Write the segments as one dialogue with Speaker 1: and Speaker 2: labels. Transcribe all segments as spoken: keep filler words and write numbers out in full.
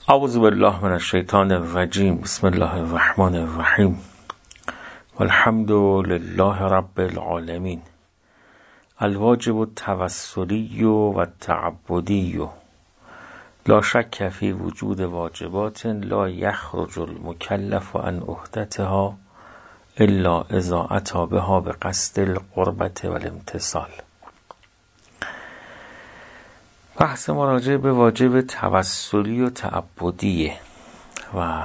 Speaker 1: اعوذ بالله من الشیطان الرجیم. بسم الله الرحمن الرحیم. والحمد لله رب العالمین. الواجب التوسلی و التعبدی لا شک فی وجود واجبات لا یخرج المکلف عن عهدتها الا اذا اتی بها بقصد القربة والامتثال. بحث ما راجع به واجب توسلی و تعبدیه و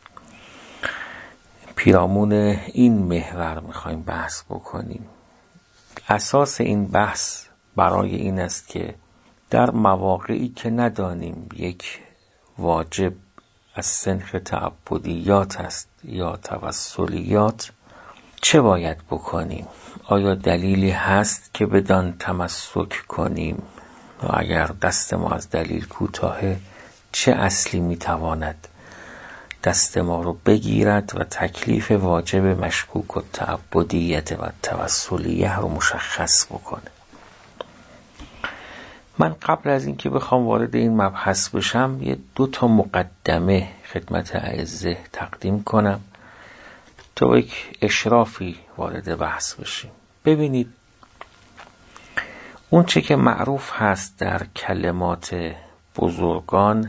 Speaker 1: پیرامون این محور میخوایم بحث بکنیم. اساس این بحث برای این است که در مواقعی که ندانیم یک واجب از صنف تعبدیات است یا توسلیات چه باید بکنیم؟ آیا دلیلی هست که بدان تمسک کنیم؟ و اگر دست ما از دلیل کوتاهه چه اصلی میتواند دست ما رو بگیرد و تکلیف واجب مشکوک و تعبدیت و توسلیه رو مشخص بکنه؟ من قبل از اینکه بخوام وارد این مبحث بشم یه دو تا مقدمه خدمت اعزه تقدیم کنم تا یک اشرافی وارد بحث بشیم. ببینید، اون چه که معروف هست در کلمات بزرگان،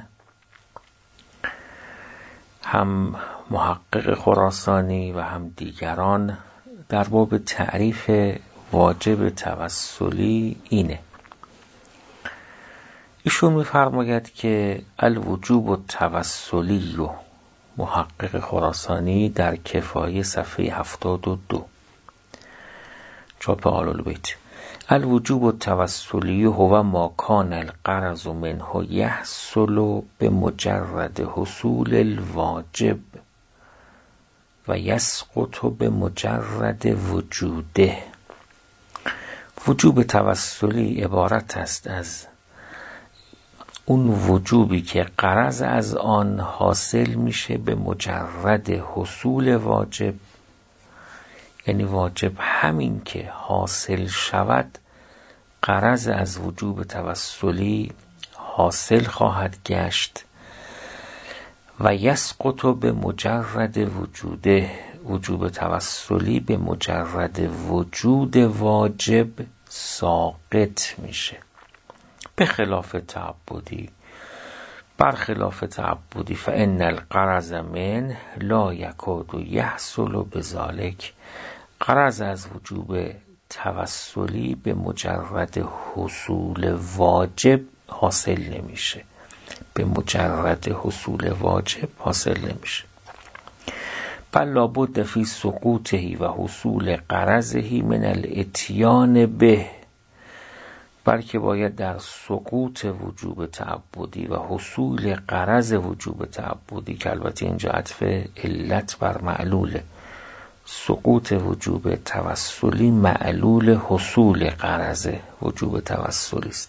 Speaker 1: هم محقق خراسانی و هم دیگران در باب تعریف واجب توسلی اینه. ایشون می‌فرماید که الوجوب التوسلی و محقق خراسانی در کفایه صفحه هفتاد و دو چاپ آل البیت: الوجوب التوسلی هو ما کان الغرض منه یحصل بمجرد حصول الواجب و یسقط بمجرد وجوده. وجوب توسلی عبارت است از اون وجوبی که غرض از آن حاصل میشه به مجرد حصول واجب، یعنی واجب همین که حاصل شود غرض از وجوب توسلی حاصل خواهد گشت. و یسقط به مجرد وجوده، وجوب توسلی به مجرد وجود واجب ساقط میشه. به خلاف تعبدی، برخلاف تعبدی فإن الغرض من لا یکاد یحصل بذلک، غرض از وجوب توسلی به مجرد حصول واجب حاصل نمیشه، به مجرد حصول واجب حاصل نمیشه. بل لابد فی سقوطه و حصول غرضه من الاتیان به، بلکه باید در سقوط وجوب تعبدی و حصول غرض وجوب تعبدی، که البته اینجا عطف علت بر معلوله، سقوط وجوب توسلی معلول حصول غرض وجوب توسلی است.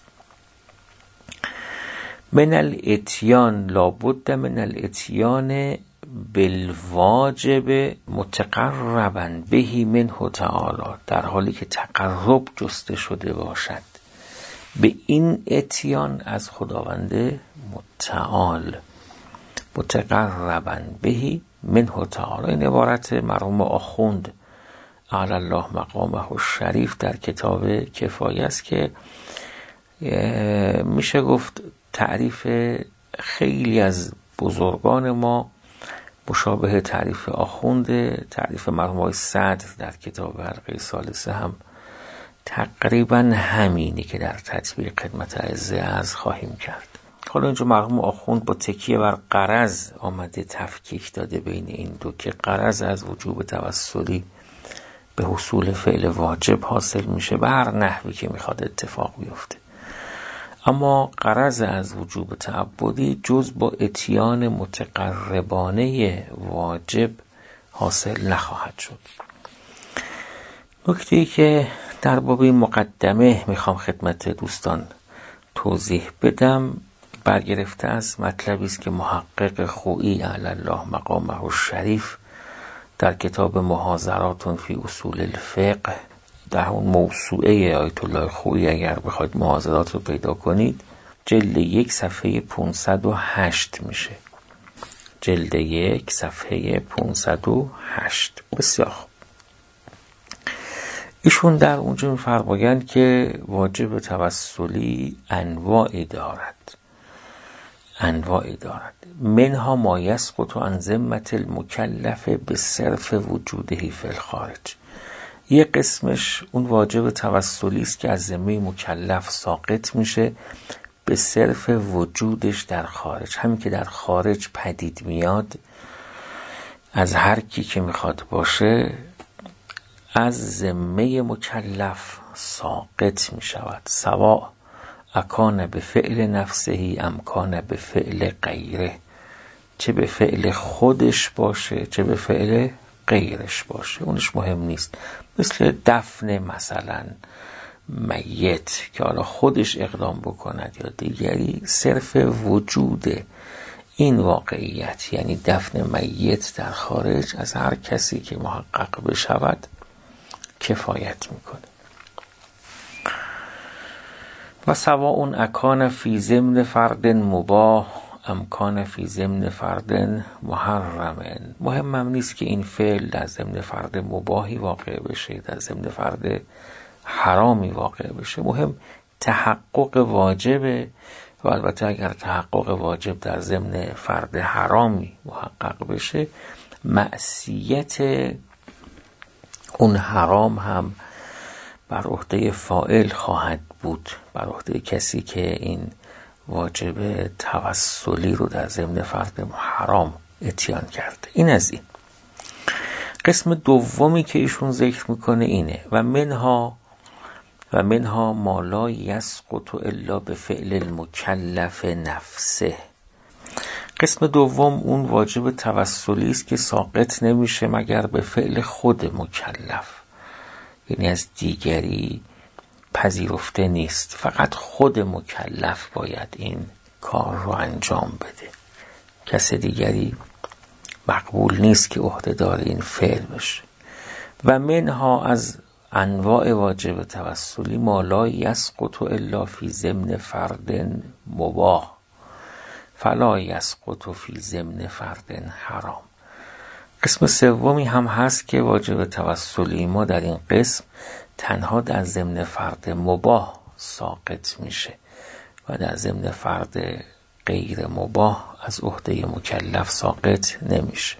Speaker 1: من الاتیان لابد من الاتیان بالواجب متقربا بهی منه تعالی، در حالی که تقرب جسته شده باشد به این اتیان از خداوند متعال، متقربا بهی منه تعالی. این عبارت مرحوم آخوند اعلی الله مقامه الشریف در کتاب کفایه است که میشه گفت تعریف خیلی از بزرگان ما مشابه تعریف آخوند. تعریف مرحوم آقای صدر در کتاب حلقه ثالثه هم تقریبا همینی که در تطبیق خدمت اعزه عرض خواهیم کرد. حالا اینجا مرحوم آخوند با تکیه بر غرض آمده تفکیک داده بین این دو، که غرض از وجوب توسلی به حصول فعل واجب حاصل میشه به هر نحوی که میخواد اتفاق بیفته، اما غرض از وجوب تعبدی جز با اتیان متقربانه واجب حاصل نخواهد شد. نکته‌ای که در باب این مقدمه میخوام خدمت دوستان توضیح بدم برگرفته از مطلبی است که محقق خویی اعلی الله مقامه الشریف در کتاب محاضرات فی اصول الفقه، در اون موسوعه آیت الله خویی اگر بخواید محاضرات رو پیدا کنید، جلد یک صفحه پانصد و هشت میشه. جلد یک صفحه پانصد و هشت. بسیار خوب. ایشون در اونجا می‌فرمایند که واجب توسلی انواعی دارد انواعی دارد منها ما یسقط عن ذمة المکلف به صرف وجوده فی الخارج. یه قسمش اون واجب توسلی است که از ذمه مکلف ساقط میشه به صرف وجودش در خارج. همین که در خارج پدید میاد از هر کی که میخواد باشه از ذمه مکلف ساقط میشود، سواء اکان به فعل نفسه امکان به فعل غیره، چه به فعل خودش باشه چه به فعل غیرش باشه، اونش مهم نیست. مثل دفن مثلا میت که حالا خودش اقدام بکند یا دیگری، صرف وجود این واقعیت یعنی دفن میت در خارج از هر کسی که محقق بشود کفایت میکنه. و سواء اکان فی ضمن فرد مباح امکان فی ضمن فرد محرم. مهم هم نیست که این فعل در ضمن فرد مباحی واقع بشه در ضمن فرد حرامی واقع بشه، مهم تحقق واجبه. و البته اگر تحقق واجب در ضمن فرد حرامی محقق بشه، معصیت اون حرام هم بر عهده فاعل خواهد بود، بر عهده کسی که این واجب توسلی رو در ضمن فرد حرام اتیان کرده. این از این. قسم دومی که ایشون ذکر میکنه اینه و منها و منها ما لا یسقط الا به فعل المکلف نفسه. قسم دوم اون واجب توسلی است که ساقط نمیشه مگر به فعل خود مکلف، یعنی از دیگری پذیرفته نیست، فقط خود مکلف باید این کار رو انجام بده، کس دیگری مقبول نیست که عهده‌دار این فعل بشه. و منها از انواع واجب توسلی ما لا یسقط الا فی ضمن فرد مباح فلا یسقط فی ضمن فرد حرام. قسم سومی هم هست که واجب توسلی ما در این قسم تنها در ضمن فرد مباح ساقط میشه و در ضمن فرد غیر مباح از عهده مکلف ساقط نمیشه.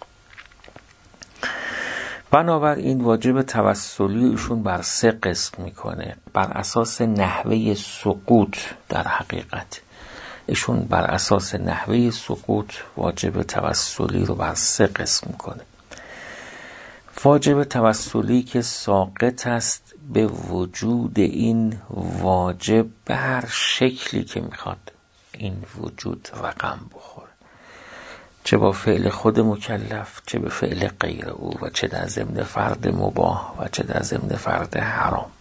Speaker 1: بنابراین واجب توسلی ایشون بر سه قسم میکنه بر اساس نحوه سقوط. در حقیقت ایشون بر اساس نحوه سقوط واجب توسلی رو بر سه قسم میکنه. واجب توسلی که ساقط است به وجود این واجب به هر شکلی که میخواد این وجود رقم بخوره، چه با فعل خود مکلف چه به فعل غیر او و چه در ضمن فرد مباح و چه در ضمن فرد حرام.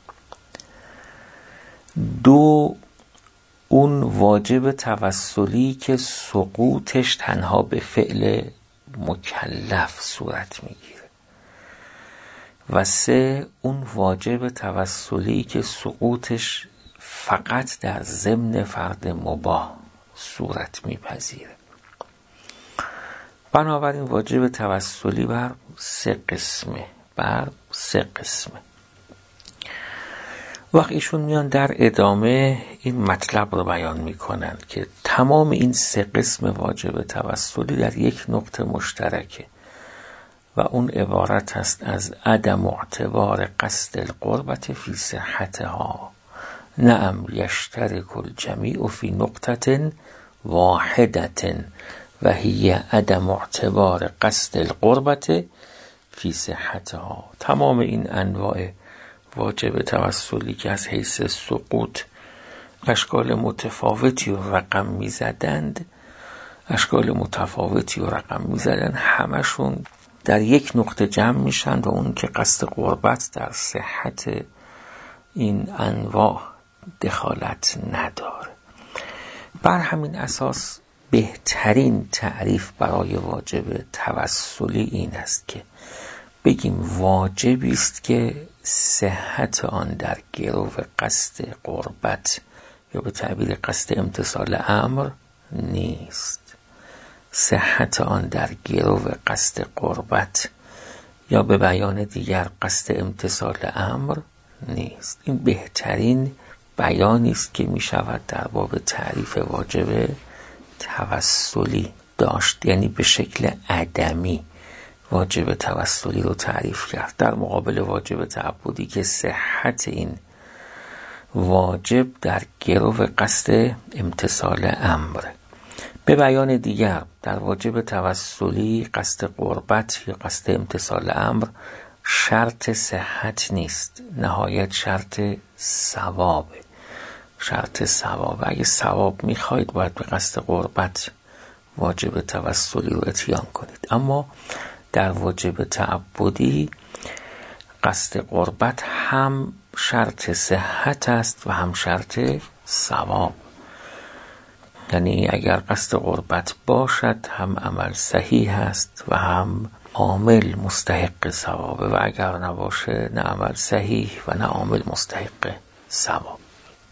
Speaker 1: دو، اون واجب توسلی که سقوطش تنها به فعل مکلف صورت میگیره. و سه، اون واجب توسلی که سقوطش فقط در ضمن فرد مباح صورت میپذیره. بنابراین واجب توسلی بر سه قسمه بر سه قسمه. وقت ایشون میان در ادامه این مطلب رو بیان میکنن که تمام این سه قسم واجب توسلی در یک نقطه مشترکه و اون عبارت هست از عدم اعتبار قصد القربت فی صحتها. نعم یشترک الجمیع فی نقطة واحدة و هی عدم اعتبار قصد القربت فی صحتها. تمام این انواع واجب توسلی که از حیث سقوط اشکال متفاوتی و رقم میزدند اشکال متفاوتی و رقم میزدند همشون در یک نقطه جمع میشن و اون که قصد قربت در صحت این انواع دخالت نداره. بر همین اساس بهترین تعریف برای واجب توسلی این است که بگیم واجبی است که صحت آن در گرو قصد قربت یا به تعبیر قصد امتثال امر نیست. صحت آن در گرو قصد قربت، یا به بیان دیگر قصد امتثال امر نیست. این بهترین بیانی است که می شود در باب تعریف واجب توسلی داشت، یعنی به شکل عدمی واجب توسلی رو تعریف کرد در مقابل واجب تعبدی که صحت این واجب در گرو قصد امتثال امر. به بیان دیگر در واجب توسلی قصد قربت یا قصد امتثال امر شرط صحت نیست، نهایت شرط ثوابه. شرط ثواب، اگه ثواب میخواید باید به قصد قربت واجب توسلی رو اتیان کنید. اما در واجب تعبدی قصد قربت هم شرط صحت است و هم شرط ثواب. یعنی اگر قصد قربت باشد هم عمل صحیح است و هم عامل مستحق ثوابه، و اگر نباشه نه عمل صحیح و نه عامل مستحق ثواب.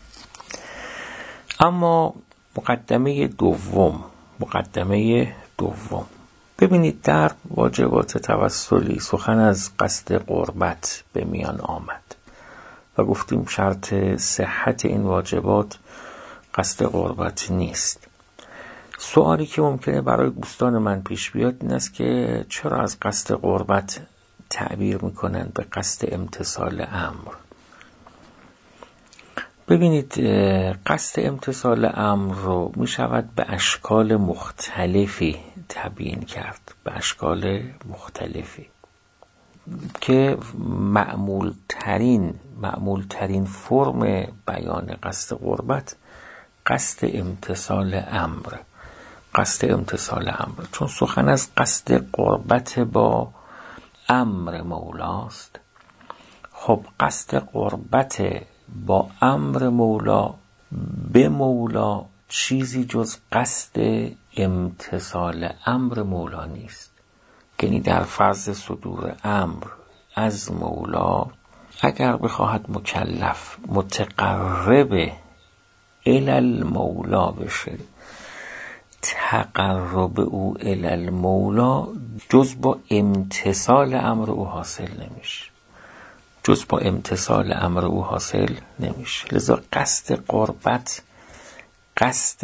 Speaker 1: اما مقدمه دوم مقدمه دوم ببینید، در واجبات توسلی سخن از قصد قربت به میان آمد و گفتیم شرط صحت این واجبات قصد قربت نیست. سوالی که ممکنه برای دوستان من پیش بیاد این است که چرا از قصد قربت تعبیر میکنن به قصد امتثال امر؟ ببینید، قصد امتثال امر رو می شود به اشکال مختلفی تبیین کرد، به اشکال مختلفی که معمول ترین معمول ترین فرم بیان قصد قربت قصد امتثال امر قصد امتثال امر چون سخن از قصد قربت با امر مولاست. خب قصد قربت با امر مولا به مولا چیزی جز قصد امتثال امر مولا نیست. یعنی در فرض صدور امر از مولا، اگر بخواهد مکلف متقرب الی المولا بشه، تقرب او الی المولا جز با امتثال امر او حاصل نمیشه جز با امتثال امر او حاصل نمیشه لذا قصد قربت قصد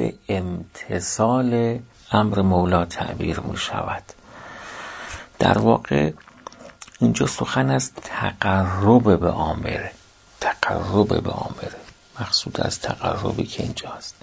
Speaker 1: امتثال امر مولا تعبیر می شود. در واقع اینجا سخن از تقرب به آمره تقرب به آمره مقصود از تقربی که اینجا هست.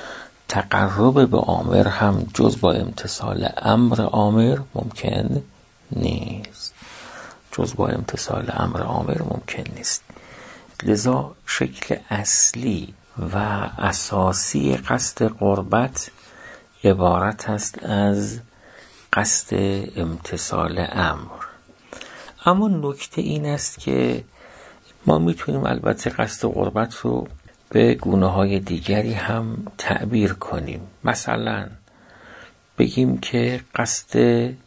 Speaker 1: تقرب به آمر هم جز با امتثال امر آمر ممکن نیست جز با امتثال امر آمر ممکن نیست لذا شکل اصلی و اساسی قصد قربت عبارت است از قصد امتثال امر. اما نکته این است که ما میتونیم البته قصد قربت رو به گونه های دیگری هم تعبیر کنیم. مثلا بگیم که قصد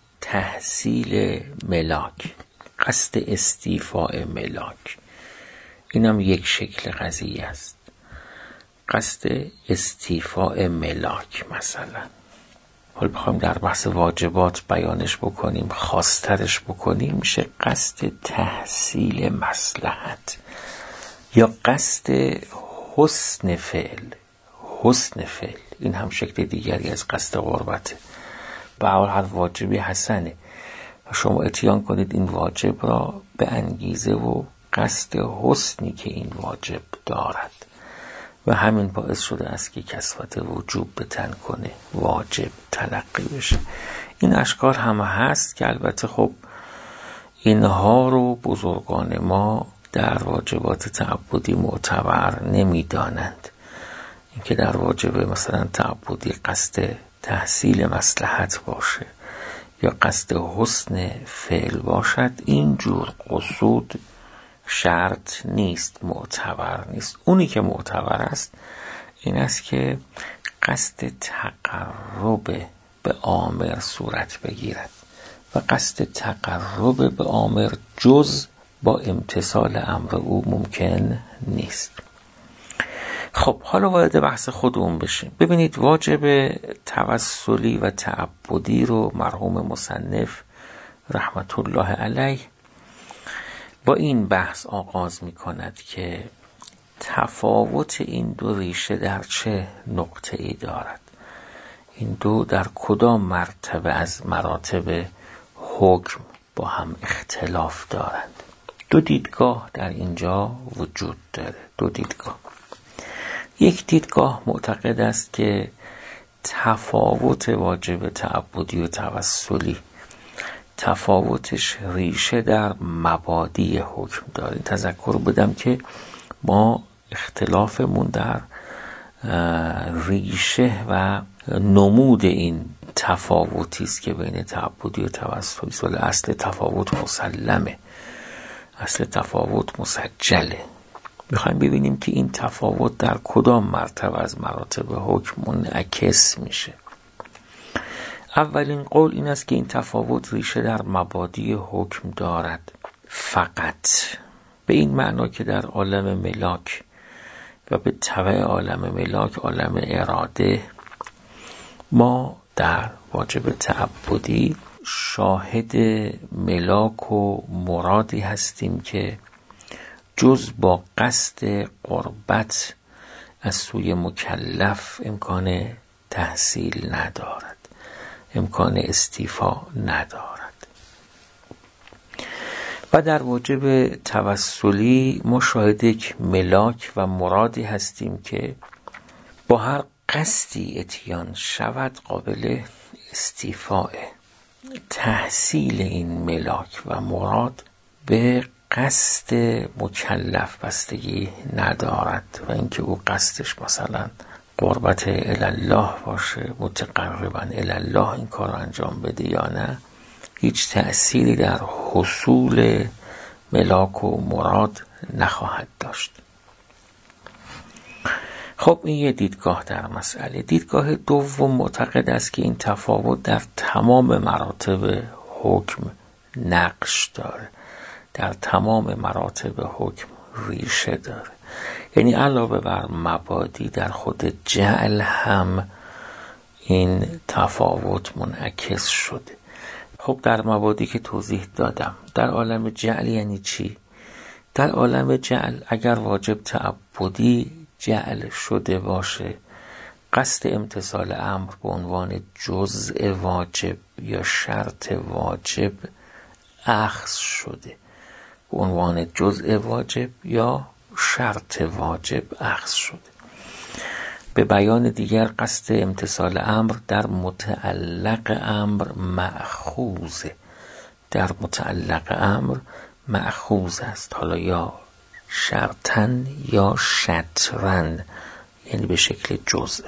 Speaker 1: تحصیل ملاک، قصد استیفاء ملاک، اینم یک شکل قضیه است. قصد استیفاء ملاک مثلا، حالا بخوایم در بحث واجبات بیانش بکنیم، خاصترش بکنیم، میشه قصد تحصیل مصلحت یا قصد حسن فعل. حسن فعل این هم شکل دیگری از قصد قربته. به هر واجبی حسنه، شما اتیان کنید این واجب را به انگیزه و قصد حسنی که این واجب دارد و همین باعث شده است که کسوت وجوب به تن کنه، واجب تلقی بشه. این اشکال هم هست که البته خب اینها رو بزرگان ما در واجبات تعبدی معتبر نمی دانند. اینکه در واجب مثلا تعبدی قصد تحصیل مصلحت باشه یا قصد حسن فعل باشد، اینجور قصود شرط نیست، معتبر نیست. اونی که معتبر است این است که قصد تقرب به آمر صورت بگیرد و قصد تقرب به آمر جز با امتثال امر او ممکن نیست. خب حالا وارد بحث خودمون بشیم. ببینید واجب توسلی و تعبدی رو مرحوم مصنف رحمت الله علیه با این بحث آغاز می کند که تفاوت این دو ریشه در چه نقطه ای دارد، این دو در کدام مرتبه از مراتب حکم با هم اختلاف دارند. دو دیدگاه در اینجا وجود داره. دو دیدگاه. یک دیدگاه معتقد است که تفاوت واجب تعبدی و توسلی تفاوتش ریشه در مبادی حکم داره. تذکر بدم که ما اختلافمون در ریشه و نمود این تفاوتی است که بین تعبدی و توسلی. ولی اصل تفاوت مسلمه، اصل تفاوت مسجله. میخوایم ببینیم که این تفاوت در کدام مرتبه از مراتب حکم منعکس میشه. اولین قول این است که این تفاوت ریشه در مبادی حکم دارد، فقط به این معنا که در عالم ملاک و به تبع عالم ملاک عالم اراده ما در واجب تعبدی شاهد ملاک و مرادی هستیم که جز با قصد قربت از سوی مکلف امکان تحصیل ندارد، امکان استیفا ندارد. و در واجب توسلی ما شاهد یک ملاک و مرادی هستیم که با هر قصدی اتیان شود قابل استیفاء. تحصیل این ملاک و مراد به قصد مکلف بستگی ندارد و اینکه او قصدش مثلا قربت الله باشه، متقربا الله این کار رو انجام بده یا نه، هیچ تأثیری در حصول ملاک و مراد نخواهد داشت. خب این یه دیدگاه در مسئله. دیدگاه دوم معتقد است که این تفاوت در تمام مراتب حکم نقش داره، در تمام مراتب حکم ریشه داره. یعنی علاوه بر مبادی در خود جعل هم این تفاوت منعکس شده. خب در مبادی که توضیح دادم، در عالم جعل یعنی چی؟ در عالم جعل اگر واجب تعبدی جعل شده باشه، قصد امتثال امر به عنوان جزء واجب یا شرط واجب اخذ شده، به عنوان جزء واجب یا شرط واجب اخذ شده. به بیان دیگر قصد امتثال امر در متعلق امر مأخوذه، در متعلق امر مأخوذ است، حالا یا شرطن یا شطرن، یعنی به شکل جزء.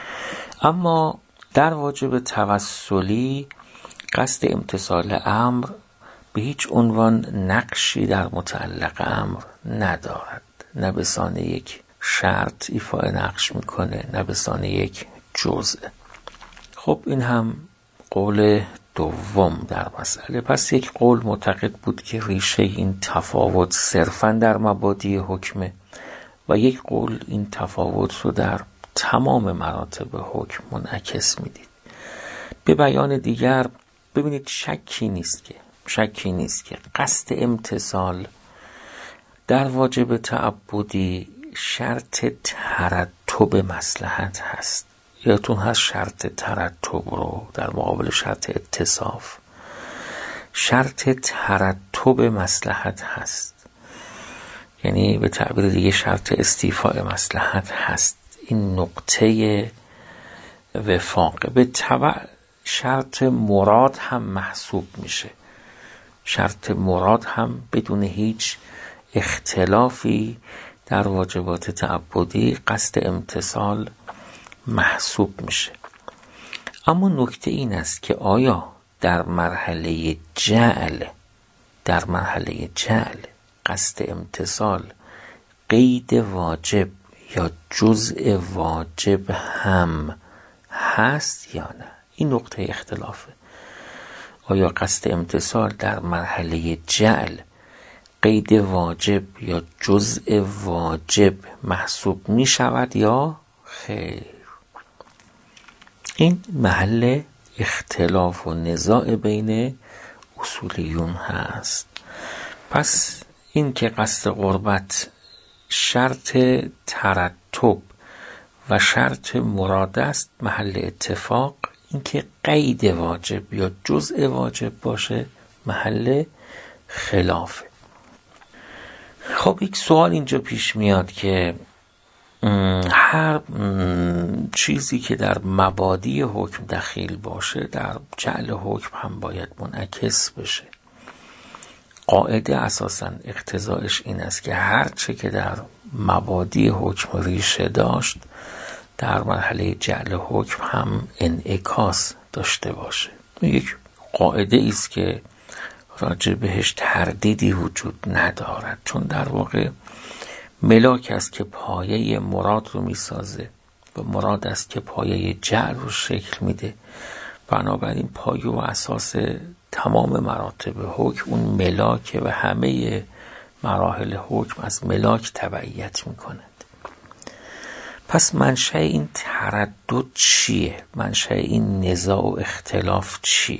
Speaker 1: اما در واجب توسلی قصد امتثال امر به هیچ عنوان نقشی در متعلق امر ندارد، نه به سان یک شرط ایفای نقش میکنه، نه به سان یک جزء. خب این هم قول دوم در مسئله. پس یک قول معتقد بود که ریشه این تفاوت صرفاً در مبادی حکمه و یک قول این تفاوت رو در تمام مراتب حکم منعکس میدید. به بیان دیگر ببینید شکی نیست که شکی نیست که قصد امتثال در واجب تعبدی شرط ترتب مصلحت هست. یادتون هست شرط ترتب رو در مقابل شرط اتصاف، شرط ترتب مصلحت هست، یعنی به تعبیر دیگه شرط استیفاء مصلحت هست. این نقطه وفاقه. به تبع شرط مراد هم محسوب میشه. شرط مراد هم بدون هیچ اختلافی در واجبات تعبدی قصد امتثال محسوب میشه. اما نکته این است که آیا در مرحله جعل در مرحله جعل قصد امتثال قید واجب یا جزء واجب هم هست یا نه؟ این نقطه اختلافه. آیا قصد امتثال در مرحله جعل قید واجب یا جزء واجب محسوب می شود یا خیر؟ این محل اختلاف و نزاع بین اصولیون هست. پس این که قصد قربت شرط ترتب و شرط مراد است محل اتفاق، این که قید واجب یا جزء واجب باشه محل خلافه. خب یک سوال اینجا پیش میاد که هر چیزی که در مبادی حکم دخیل باشه در جعل حکم هم باید منعکس بشه. قاعده اساساً اقتضایش این است که هر چه که در مبادی حکم ریشه داشت در مرحله جعل حکم هم انعکاس داشته باشه. یک قاعده است که راجع بهش تردیدی وجود ندارد، چون در واقع ملاک است که پایه مراد رو میسازه و مراد است که پایه جعل رو شکل میده. بنابراین پایه و اساس تمام مراتب حکم اون ملاک و همه مراحل حکم از ملاک تبعیت میکنند. پس منشأ این تردد چیه؟ منشأ این نزاع و اختلاف چیه؟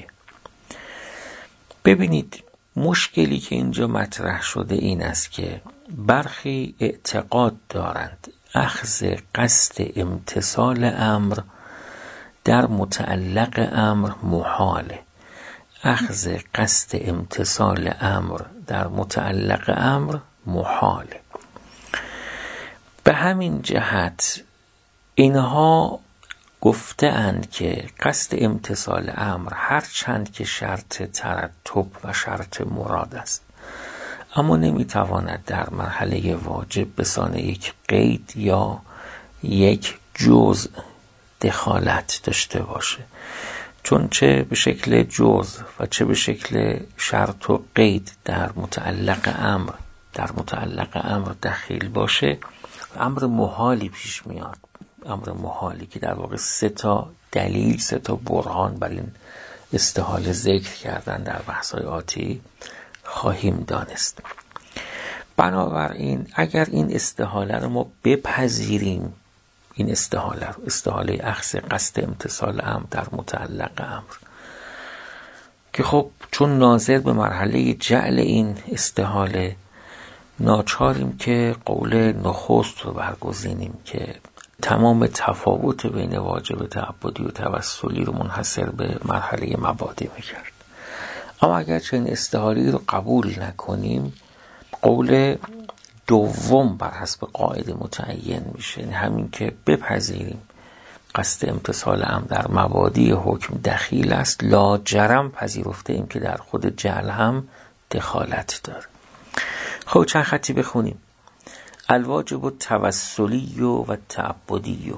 Speaker 1: ببینید، مشکلی که اینجا مطرح شده این است که برخی اعتقاد دارند اخذ قصد امتثال امر در متعلق امر محاله. اخذ قصد امتثال امر در متعلق امر محاله. به همین جهت اینها گفته اند که قصد امتثال امر هر چند که شرط ترتب و شرط مراد است، اما نمیتواند در مرحله واجب به سان یک قید یا یک جزء دخالت داشته باشه، چون چه به شکل جزء و چه به شکل شرط و قید در متعلق امر در متعلق امر دخیل باشه امر محالی پیش میاد. امر محالی که در واقع سه تا دلیل سه تا برهان بر این استحاله ذکر کردن در بحث‌های آتی خواهیم دانست. بنابراین اگر این استحاله رو ما بپذیریم، این استحاله رو استحاله اخذ قصد امتثال امر در متعلق امر که خب چون ناظر به مرحله جعل این استحاله ناچاریم که قول نخست رو برگزینیم که تمام تفاوت بین واجب تعبدی و توسلی رو منحصر به مرحله مبادی میکرد. اما اگر چنین استحالی رو قبول نکنیم، قول دوم بر حسب قاعده متعین میشه، یعنی همین که بپذیریم قصد امتثال امر در مبادی حکم دخیل است، لاجرم پذیرفته ایم که در خود جعل هم دخالت داره. خب چند خطی بخونیم. الواجب التوسلی و تعبدی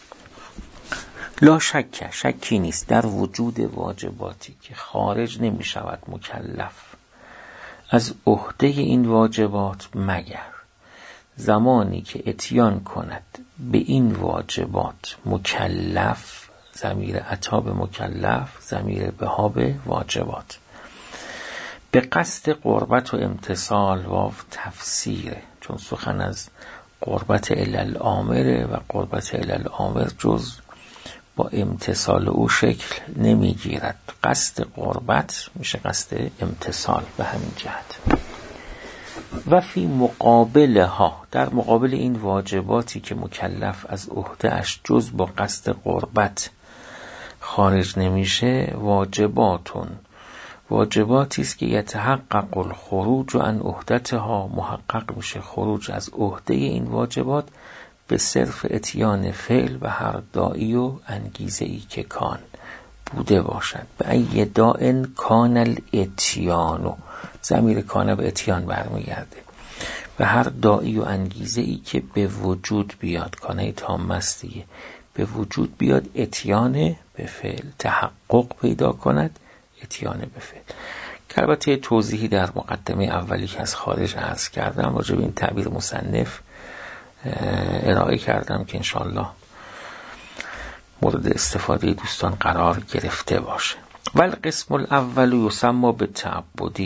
Speaker 1: لا شک، شکی نیست در وجود واجباتی که خارج نمی شود مکلف از عهده این واجبات مگر زمانی که اتیان کند به این واجبات مکلف، ضمیر عطا به مکلف، ضمیر بها به واجبات، به قصد قربت و امتثال واو تفسیره، چون سخن از قربت الی آمره و قربت الی آمر جز با امتثال او شکل نمیگیرد. قصد قربت میشه قصد امتثال به همین جهت. و فی مقابله ها، در مقابل این واجباتی که مکلف از عهده اش جز با قصد قربت خارج نمیشه، واجباتون واجباتی است که یتحقق الخروج عن عهدتها، محقق میشه خروج از عهده این واجبات به صرف اتیان فعل و هر داعی و انگیزه ای که کان بوده باشد. به ای دائن کان الاتیانو، ضمیر کان به اتیان برمیگرده، و هر داعی و انگیزه ای که به وجود بیاد، کانه تام است دیگه، به وجود بیاد اتیان به فعل، تحقق پیدا کند اتیان به فعل. که البته توضیحی در مقدمه اولی که از خارج عرض کردم راجع به این تعبیر مصنف ارائه کردم که انشاءالله مورد استفاده دوستان قرار گرفته باشه. ول قسم الاول یسمى بالتعبدی،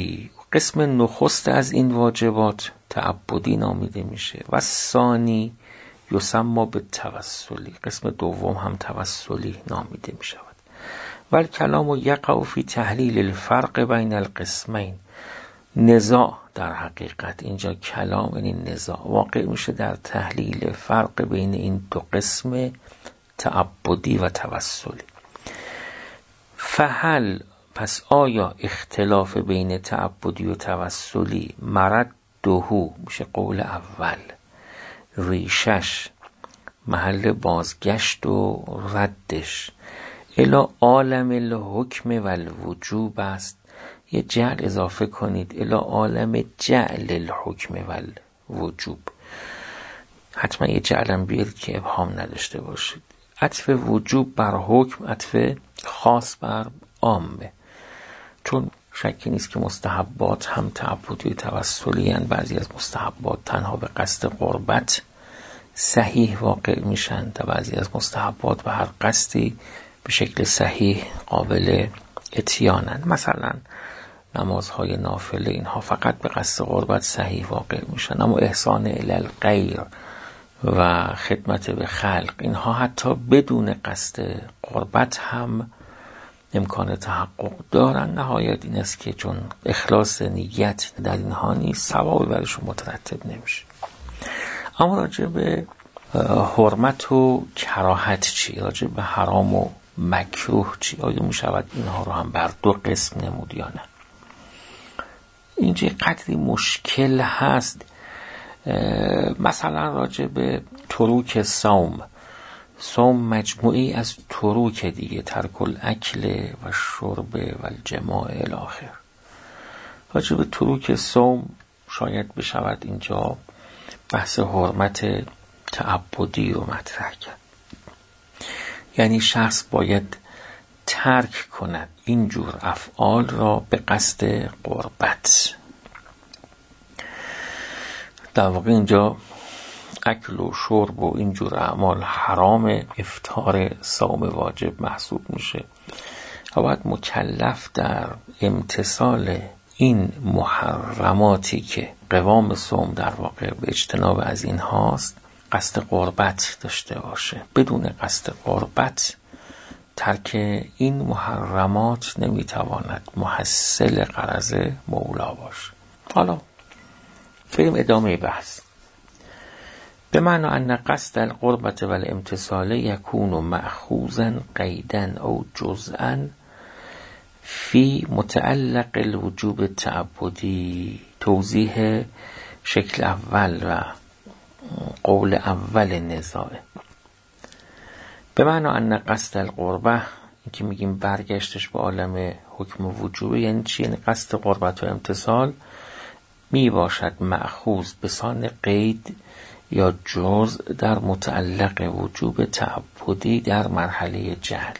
Speaker 1: قسم نخست از این واجبات تعبدی نامیده میشه و ثانی یسمى به توسلی، قسم دوم هم توسلی نامیده میشود. ولی کلام یقع فی تحلیل الفرق بین القسمین، نزاع در حقیقت اینجا کلام یعنی نزاع واقع میشه در تحلیل فرق بین این دو قسم تعبدی و توسلی. فهل پس آیا اختلاف بین تعبدی و توسلی مرد دوهو میشه قول اول، ریشش محل بازگشت و ردش الی عالم الحکم و الوجوب است، یه جعل اضافه کنید الی عالم جعل الحکم و الوجوب، حتما یه جعلم بیارید که ابهام نداشته باشید. عطف وجوب بر حکم عطف خاص بر عامه، چون شکی نیست که مستحبات هم تعبدی و توسلی هستند. بعضی از مستحبات تنها به قصد قربت صحیح واقع میشن و بعضی از مستحبات به هر قصدی به شکل صحیح قابل اتیانند. مثلا نمازهای نافله اینها فقط به قصد قربت صحیح واقع میشن، اما احسان الی الغیر و خدمت به خلق اینها حتی بدون قصد قربت هم امکان تحقق دارن. نهایت این است که چون اخلاص نیت در اینها نیست ثوابی برشون مترتب نمیشه. اما راجع به حرمت و کراهت چی؟ راجع به حرام و مکروه چی؟ آیا می شود اینها رو هم بر دو قسم نمود یا نه؟ اینجا قدری مشکل هست. مثلا راجع به تروک صوم، صوم مجموعی از تروک دیگه، ترک الاکل و شرب و الجماع الاخر. راجع به تروک صوم شاید بشود اینجا بحث حرمت تعبدی رو مطرح کرد، یعنی شخص باید ترک کند اینجور افعال را به قصد قربت. در واقع اینجا اکل و شرب و اینجور اعمال حرام، افطار صوم واجب محسوب میشه و باید مکلف در امتثال این محرماتی که قوام صوم در واقع به اجتناب از این هاست قصد قربت داشته باشه. بدون قصد قربت ترک این محرمات نمیتواند محصل غرض مولا باشه. حالا بریم ادامه بحث. به معنی ان قصد القربت و الامتثال یکون مأخوذا قیدا او جزءا فی متعلق الوجوب التعبدی. توضیح شکل اول و قول اول نزاعه. به معنی ان قصد القربه، این که میگیم برگشتش به عالم حکم وجوبه، یعنی چی؟ یعنی قصد قربت و امتثال می باشد مأخوذ به سان قید یا جزء در متعلق وجوب تعبدی در مرحله جهل،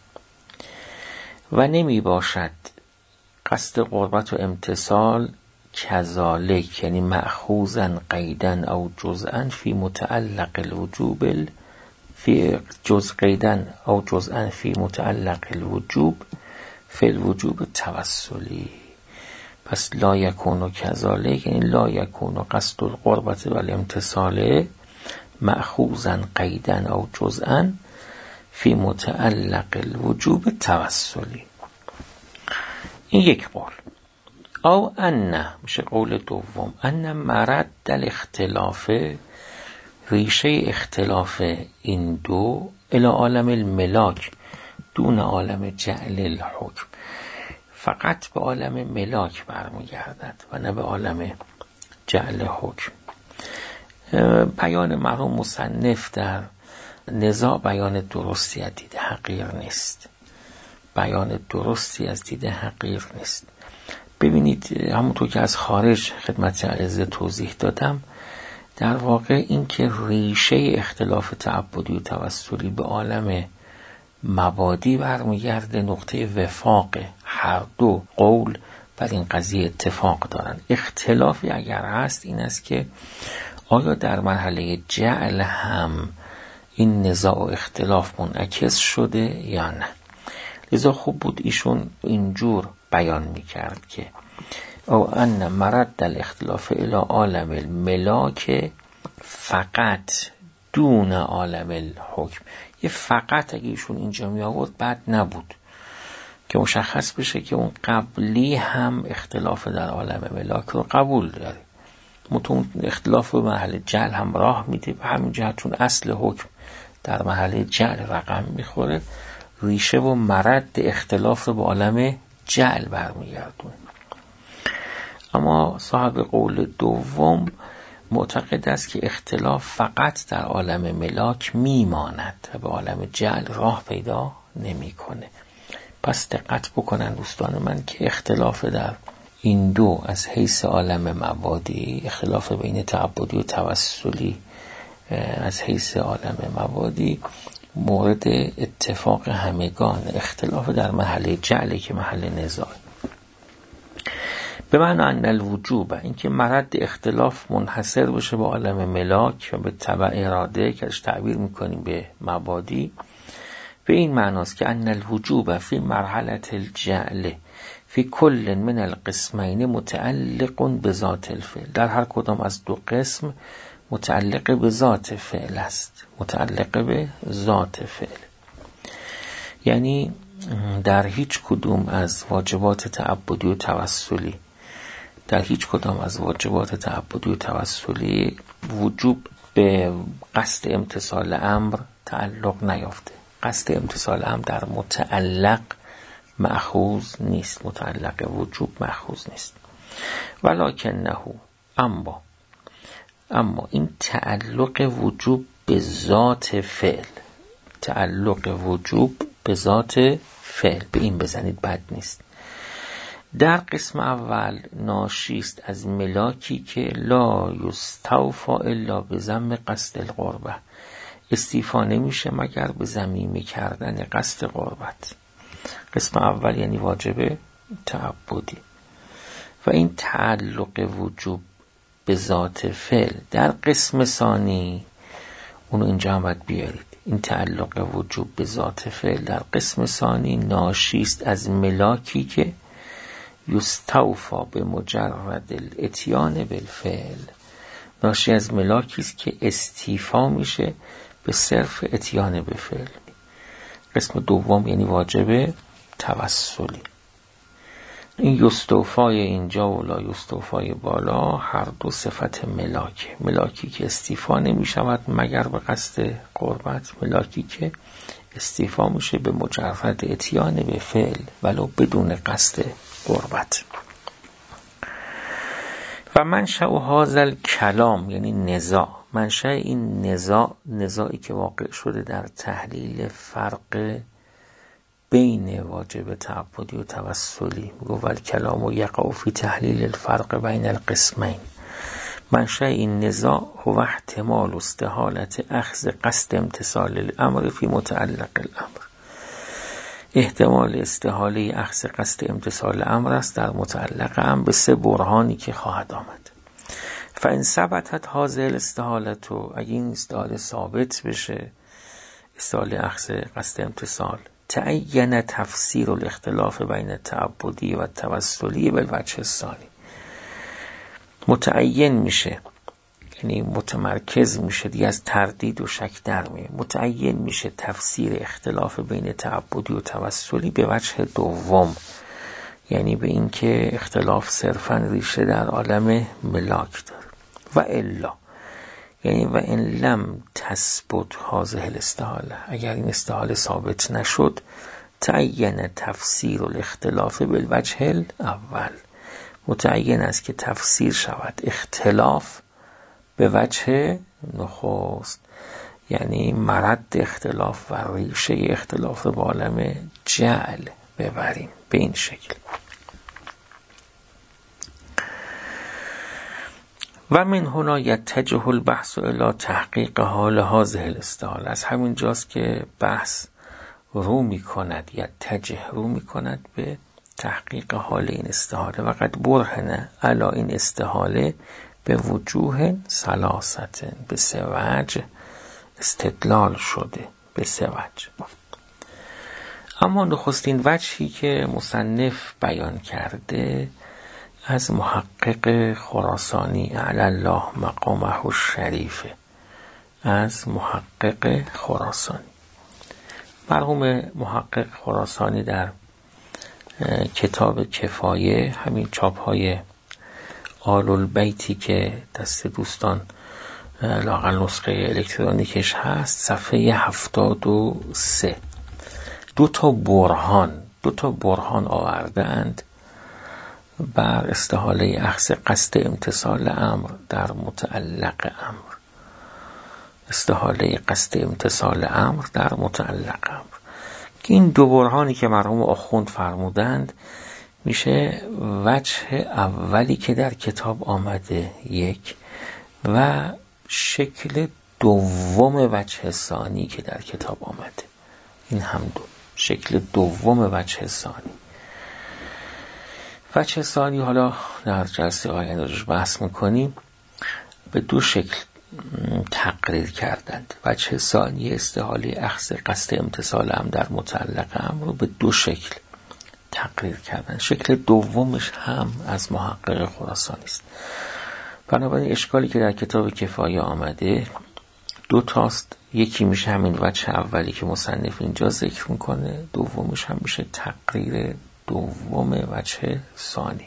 Speaker 1: و نمی باشد قصد قربت و امتثال کذالک، یعنی مأخوذا قیدا او جزءا فی متعلق الوجوب فی جزء قیدا او جزءا فی متعلق الوجوب فی الوجوب توسلی. پس لا یکون کذالک یعنی لا یکون قصد القربت و الامتثال مأخوذا قیدا او جزءا فی متعلق الوجوب توسلی. این یک قول. او ان میشه قول دوم، ان مرد دل اختلاف، ریشه اختلاف این دو الی عالم الملاک دون عالم جعل الحکم، فقط به عالم ملاک برمیگردد و نه به عالم جعل حکم. بیان مرحوم مصنف در نزاع بیان درستی از دید حقیر نیست، بیان درستی از دید حقیر نیست. ببینید همونطور که از خارج خدمت عرضه توضیح دادم، در واقع این که ریشه اختلاف تعبدی و توسلی به عالم مبادی برمیگرده، نقطه وفاق هر دو قول بر این قضیه اتفاق دارن. اختلافی اگر هست این است که آیا در مرحله جعل هم این نزاع و اختلاف منعکس شده یا نه. لذا خوب بود ایشون اینجور بیان میکرد که او ان مرد الاختلاف الى عالم الملاک فقط دون عالم الحکم. یه فقط اگه ایشون اینجا می آورد بد نبود که مشخص بشه که اون قبلی هم اختلاف در عالم ملاک رو قبول داره، متون اختلاف به محل جعل هم راه میده. به همین جهت چون اصل حکم در محل جعل رقم میخوره، ریشه و مرد اختلاف رو به عالم جعل برمیگردونه. اما صاحب قول دوم معتقد است که اختلاف فقط در عالم ملاک میماند و به عالم جعل راه پیدا نمیکنه. پس دقت بکنن دوستان من که اختلاف در این دو از حیث عالم مبادی، اختلاف بین تعبدی و توسلی از حیث عالم مبادی مورد اتفاق همگان، اختلاف در محل جعلی که محل نزاع. به معنی ان الوجوب، اینکه مرد اختلاف منحصر بشه به عالم ملاک و به تبع اراده که ازش تعبیر میکنیم به مبادی، به این معناست که ان الوجوب فی مرحله الجعل فی کل من القسمین متعلق به ذات الفعل، در هر کدام از دو قسم متعلق به ذات فعل است، متعلق به ذات فعل. یعنی در هیچ کدوم از واجبات تعبدی و توسلی در هیچ کدام از واجبات تعبدی و توسلی وجوب به قصد امتثال امر تعلق نیافته. قصد امتثال امر در متعلق مأخوذ نیست، متعلق وجوب مأخوذ نیست. ولکنه اما اما این تعلق وجوب به ذات فعل، تعلق وجوب به ذات فعل، به این بزنید بد نیست. در قسم اول ناشیست از ملاکی که لا یستوفا الا به ذم قصد القربه، استیفا نمیشه مگر به ضمیمه کردن قصد قربت. قسم اول یعنی واجب تعبدی. و این تعلق وجوب به ذات فعل در قسم ثانی، اونو اینجا هم باید بیارید، این تعلق وجوب به ذات فعل در قسم ثانی ناشیست از ملاکی که یستوفا به مجرد الاتیان بالفعل، ناشی از ملاکی است که استیفا میشه به صرف اتیان به فعل. قسم دوم یعنی واجب توسلی. این یستوفای اینجا و لا یستوفای بالا هر دو صفت ملاک، ملاکی که استیفا نمی شود مگر به قصد قربت، ملاکی که استیفا میشه به مجرد اتیان به فعل ولو بدون قصد قربت. و منشأ هذا کلام یعنی نزاع، منشأ این نزاع، نزاعی که واقع شده در تحلیل فرق بین واجب تعبدی و توسلی، و کلام و یقع فی تحلیل الفرق بین القسمین. منشأ این نزاع هو احتمال استحالت اخذ قصد امتثال الامر فی متعلق الامر، احتمال استحاله اخذ قصد امتثال امر است در متعلق امر به سه برهانی که خواهد آمد. فان ثبتت هذه الاستحالت، اگه این استحاله ثابت بشه، استحاله اخذ قصد امتثال، تعین تفسیر الاختلاف بین تعبدی و توسلی بالوجه الثانی، متعین میشه، یعنی متمرکز میشه، دیگه از تردید و شک در میاد، متعین میشه تفسیر اختلاف بین تعبدی و توسلی به وجه دوم، یعنی به این که اختلاف صرفاً ریشه در عالم ملاک داره. و الا، یعنی و ان لم تثبت هذه الاستحاله، اگر این استحاله ثابت نشد، تعین تفسیر الاختلاف بالوجه الاول، متعین است که تفسیر شود اختلاف به وجه نخست، یعنی مرد اختلاف و ریشه اختلاف به عالم جعل ببریم به این شکل. و من هنا یتجه البحث الی تحقیق حال هذه الاستحاله، از همین جاست که بحث رو می کند، یتجه رو می کند به تحقیق حال این استحاله. و قد برهنه علی این استحاله به وجوه ثلاثه، به سه وجه استدلال شده، به سه وجه. اما نخستین وجهی که مصنف بیان کرده از محقق خراسانی علی الله مقامه الشریف، از محقق خراسانی. مرحوم محقق خراسانی در کتاب کفایه، همین چاپ های آل البیتی که دست دوستان لااقل نسخه الکترونیکش هست، صفحه هفتاد و سه، دو تا برهان دو تا برهان آورده اند بر استحاله اخذ قصد امتثال امر در متعلق امر. استحاله قصد امتثال امر در متعلق امر که این دو برهانی که مرحوم آخوند فرمودند میشه وجه اولی که در کتاب آمده یک، و شکل دوم وجه ثانی که در کتاب آمده. این هم دو شکل دوم وجه ثانی. وجه ثانی حالا در جلسه آینده روش بحث میکنیم. به دو شکل تقریر کردند. وجه ثانی استحاله اخذ قصد امتثال امر در متعلق امر رو به دو شکل تقریر کردند. شکل دومش هم از محقق خراسانی است. بنابراین اشکالی که در کتاب کفایه آمده دو تاست. یکی میشه همین وجه اولی که مصنف اینجا ذکر میکنه، دومش هم میشه تقریر دوم وجه ثانی.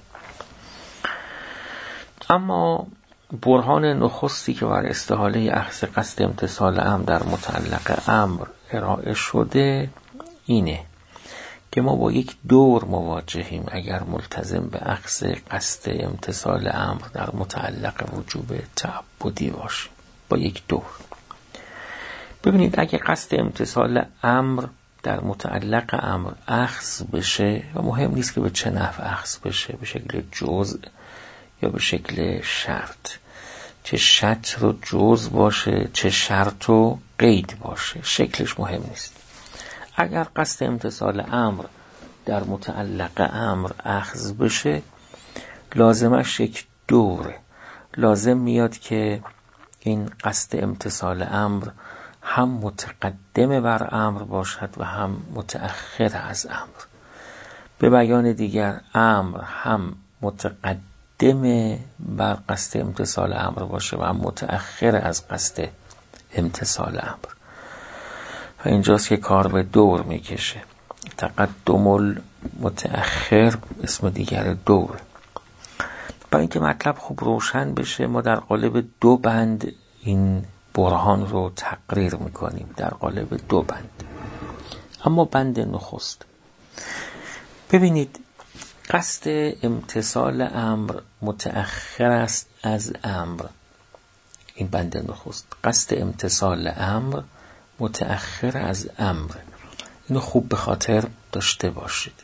Speaker 1: اما برهان نخستی که بر استحاله اخذ قصد امتثال امر در متعلق امر ارائه شده اینه که ما با یک دور مواجهیم اگر ملتزم به اخذ قصد امتثال امر در متعلق وجوب تعبدی باشیم. با یک دور. ببینید اگه قصد امتثال امر در متعلق امر اخذ بشه، و مهم نیست که به چه نحو اخذ بشه، به شکل جزء یا به شکل شرط، چه شرط و جزء باشه چه شرط و قید باشه، شکلش مهم نیست. اگر قصد امتثال امر در متعلق امر اخذ بشه، لازمش یک دوره. لازم میاد که این قصد امتثال امر هم متقدم بر امر باشد و هم متأخر از امر. به بیان دیگر، امر هم متقدم بر قصد امتثال امر باشه و هم متأخر از قصد امتثال امر. و اینجاست که کار به دور میکشه. تقدم المتأخر اسم دیگر دور. برای اینکه مطلب خوب روشن بشه، ما در قالب دو بند این برهان رو تقریر میکنیم، در قالب دو بند. اما بند نخست، ببینید قصد امتثال امر متأخر است از امر. این بند نخست، قصد امتثال امر متأخر از امر. اینو خوب به خاطر داشته باشید.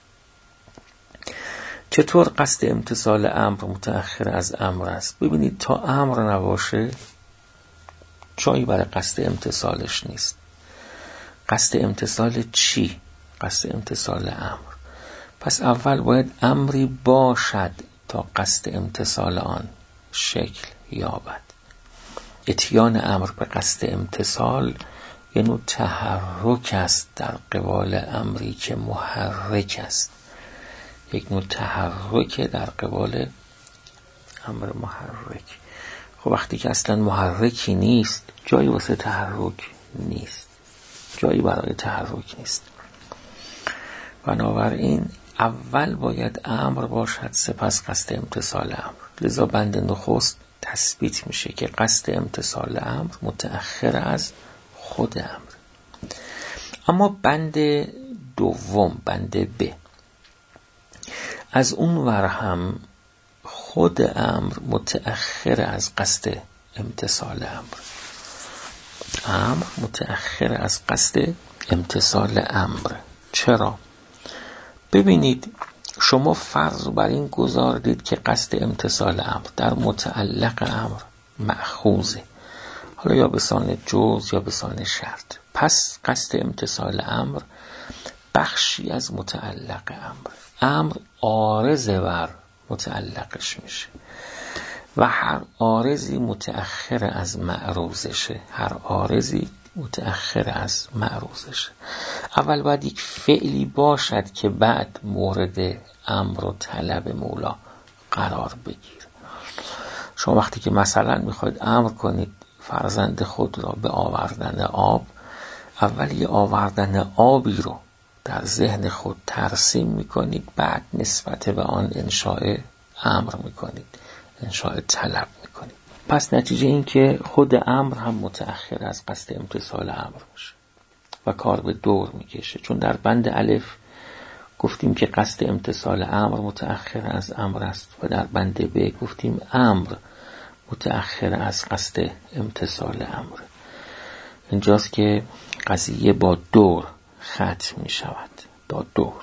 Speaker 1: چطور قصد امتثال امر متأخر از امر است؟ ببینید تا امر نباشه جایی برای قصد امتثالش نیست. قصد امتثال چی؟ قصد امتثال امر. پس اول باید امری باشد تا قصد امتثال آن شکل یابد. اتیان امر به قصد امتثال یه نوع تحرک است در قبال امری که محرک است. یک نوع تحرک در قبال امر محرک. خب وقتی که اصلا محرکی نیست، جایی واسه تحرک نیست، جایی برای تحرک نیست. بنابراین اول باید امر باشد، سپس قصد امتثال امر. لذا بند نخست تثبیت میشه که قصد امتثال امر متأخر از خود امر. اما بند دوم، بند ب، از اون ور هم خود امر متأخر از قصد امتثال امر. امر متأخر از قصد امتثال امر. چرا؟ ببینید شما فرض بر این گذاردید که قصد امتثال امر در متعلق امر مأخوذه، حالا یا به سان جزء یا به سان شرط. پس قصد امتثال امر بخشی از متعلق امر. امر عارض بر متعلقش میشه و هر عارضی متأخر از معروضشه. هر عارضی متأخر از معروضشه. اول باید یک فعلی باشد که بعد مورد امر و طلب مولا قرار بگیر. شما وقتی که مثلا میخواید امر کنید فرزند خود را به آوردن آب، اول یه آوردن آبی رو در ذهن خود ترسیم میکنید، بعد نسبت به آن انشاء امر میکنید، انشاء طلب میکنید. پس نتیجه این که خود امر هم متأخر از قصد امتثال امر باشه و کار به دور میکشه. چون در بند الف گفتیم که قصد امتثال امر متأخر از امر است و در بند ب گفتیم امر متأخر از قصد امتثال امر. اینجاست که قضیه با دور ختم می شود، با دور.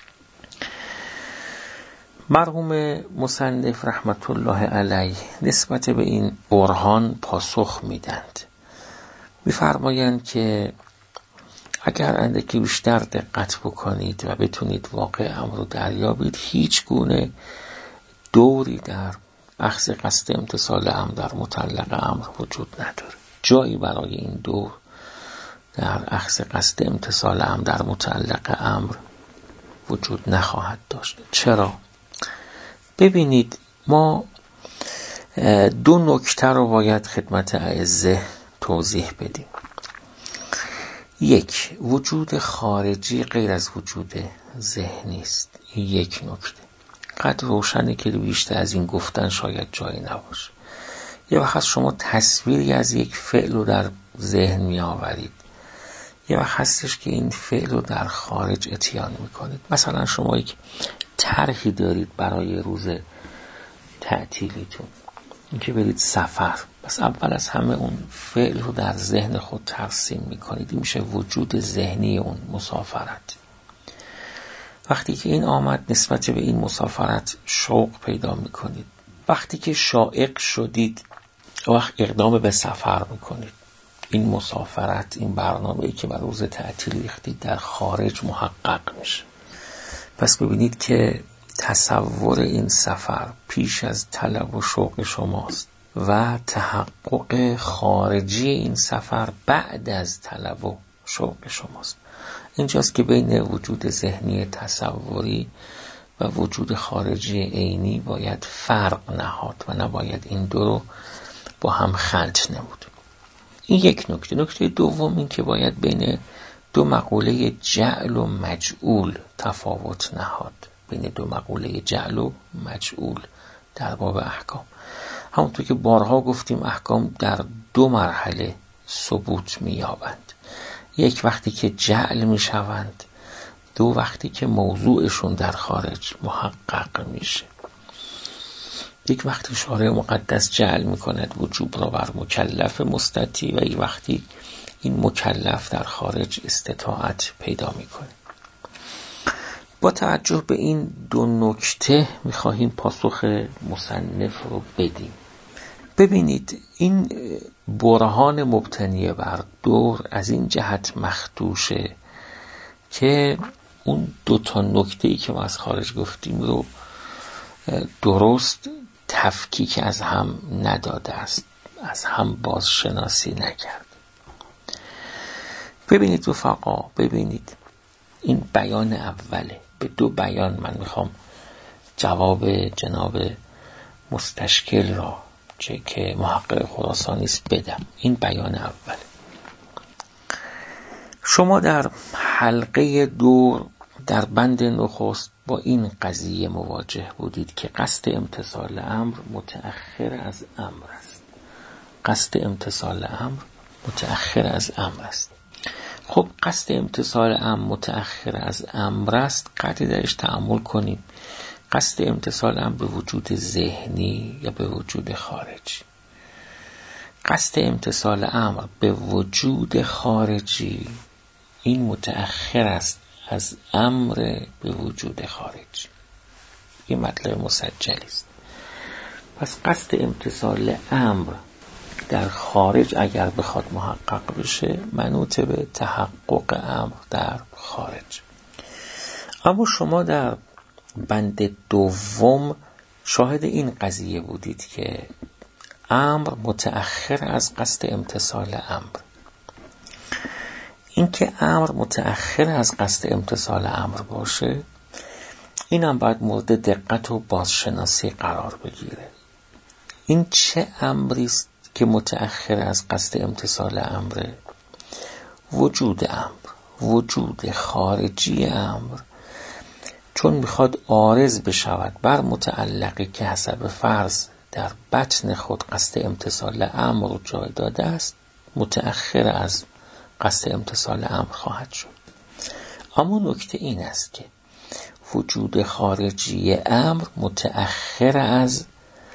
Speaker 1: مرحوم مصنف رحمت الله علیه نسبت به این برهان پاسخ میدند. میفرمایند که اگر اندکی بیشتر دقت بکنید و بتونید واقع امر رو دریابید، هیچ گونه دوری در اخذ قصد امتثال امر در مطلق امر وجود نداره. جایی برای این دور در اخذ قصد امتثال امر در مطلق امر وجود نخواهد داشت. چرا؟ ببینید، ما دو نکته رو باید خدمت اعزه توضیح بدیم. یک، وجود خارجی غیر از وجود ذهنی است. این یک نکته قدر روشنه که بیشتر از این گفتن شاید جایی نباشه. یه وقت شما تصویری از یک فعل رو در ذهن می آورید، یه وقت هستش که این فعل رو در خارج اتیان می کنید. مثلا شما یک طرحی دارید برای روز تعطیلیتون، اینکه برید سفر، بس اول از همه اون فعل رو در ذهن خود ترسیم می کنید. این میشه وجود ذهنی اون مسافرت. وقتی که این آمد، نسبت به این مسافرت شوق پیدا می کنید. وقتی که شائق شدید، وقت اقدام به سفر می کنید. این مسافرت، این برنامه‌ای که بر روز تعطیل ریختید در خارج محقق میشه. پس ببینید که تصور این سفر پیش از طلب و شوق شماست و تحقق خارجی این سفر بعد از طلب و شوق شماست. اینجاست که بین وجود ذهنی تصوری و وجود خارجی عینی باید فرق نهاد و نباید این دو رو با هم خلط نمود. این یک نکته. نکته دوم این که باید بین دو مقوله جعل و مجعول تفاوت نهاد. بین دو مقوله جعل و مجعول در باب احکام. همونطور که بارها گفتیم احکام در دو مرحله ثبوت می‌یابند. یک وقتی که جعل میشوند، دو وقتی که موضوعشون در خارج محقق میشه. یک وقتی شارع مقدس جعل میکند وجوب را بر مکلف مستطیع و یک وقتی این مکلف در خارج استطاعت پیدا میکنه. با توجه به این دو نکته میخواهیم پاسخ مصنف رو بدیم. ببینید، این برهان مبتنی بر دور از این جهت مخدوشه که اون دو تا نکته‌ای که ما از خارج گفتیم رو درست تفکیک از هم نداده است، از هم بازشناسی نکرد. ببینید رفقا، ببینید این بیان اوله. به دو بیان من میخوام جواب جناب مستشکل را چه که محقق خراسانی است بدم. این بیان اوله. شما در حلقه دور در بند نخست با این قضیه مواجه بودید که قصد امتثال امر متأخر از امر است. قصد امتثال امر متأخر از امر است. خب قصد امتثال امر متأخر از امر است، قطعی درش تأمل کنیم. قصد امتثال امر به وجود ذهنی یا به وجود خارجی؟ قصد امتثال امر به وجود خارجی، این متأخر است از امر به وجود خارجی. این مطلب مسجلی است. پس قصد امتثال امر در خارج اگر بخواد محقق بشه، منوط به تحقق امر در خارج. اما شما در بند دوم شاهد این قضیه بودید که امر متأخر از قصد امتثال امر. این که امر متأخر از قصد امتثال امر باشه، اینم باید مورد دقت و بازشناسی قرار بگیره. این چه امری است که متأخر از قصد امتثال امره؟ وجود امر، وجود خارجی امر، چون میخواد عارض بشود بر متعلقی که حسب فرض در بطن خود قصد امتثال امر رو جای داده است، متأخر از قصد امتثال امر خواهد شد. اما نکته این است که وجود خارجی امر متأخر از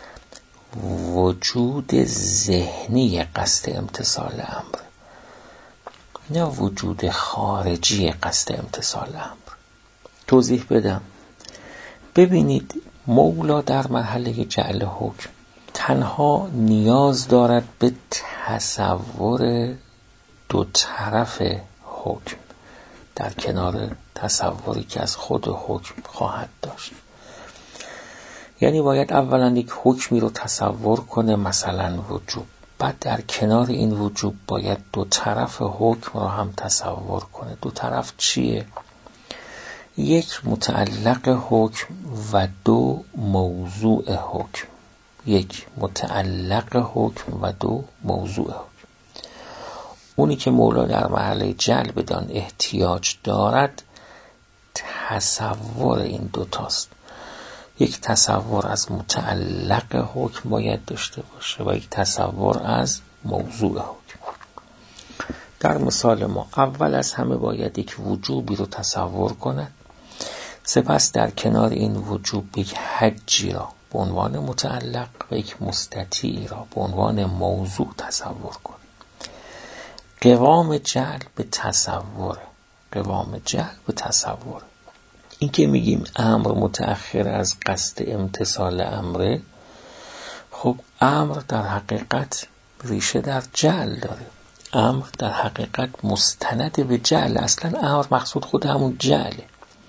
Speaker 1: وجود ذهنی قصد امتثال امر، نه وجود خارجی قصد امتثال امر. توضیح بدم. ببینید، مولا در مرحله جعل حکم تنها نیاز دارد به تصور دو طرف حکم در کنار تصوری که از خود حکم خواهد داشت. یعنی باید اولا یک حکمی رو تصور کنه، مثلا وجوب، بعد در کنار این وجوب باید دو طرف حکم رو هم تصور کنه. دو طرف چیه؟ یک متعلق حکم و دو موضوع حکم. یک متعلق حکم و دو موضوع حکم. اونی که مولا در مرحله جعل بدان احتیاج دارد تصور این دوتاست. یک تصور از متعلق حکم باید داشته باشه و یک تصور از موضوع حکم. در مثال ما اول از همه باید یک وجوبی رو تصور کند، سپس در کنار این وجوب یک حجی را به عنوان متعلق و یک مستطیعی را به عنوان موضوع تصور کند. قوام جعل به تصور، قوام جعل به تصور. این که میگیم امر متأخر از قصد امتثال امره، خب امر در حقیقت ریشه در جعل داره. امر در حقیقت مستند به جعل. اصلا امر مقصود خود همون جعله.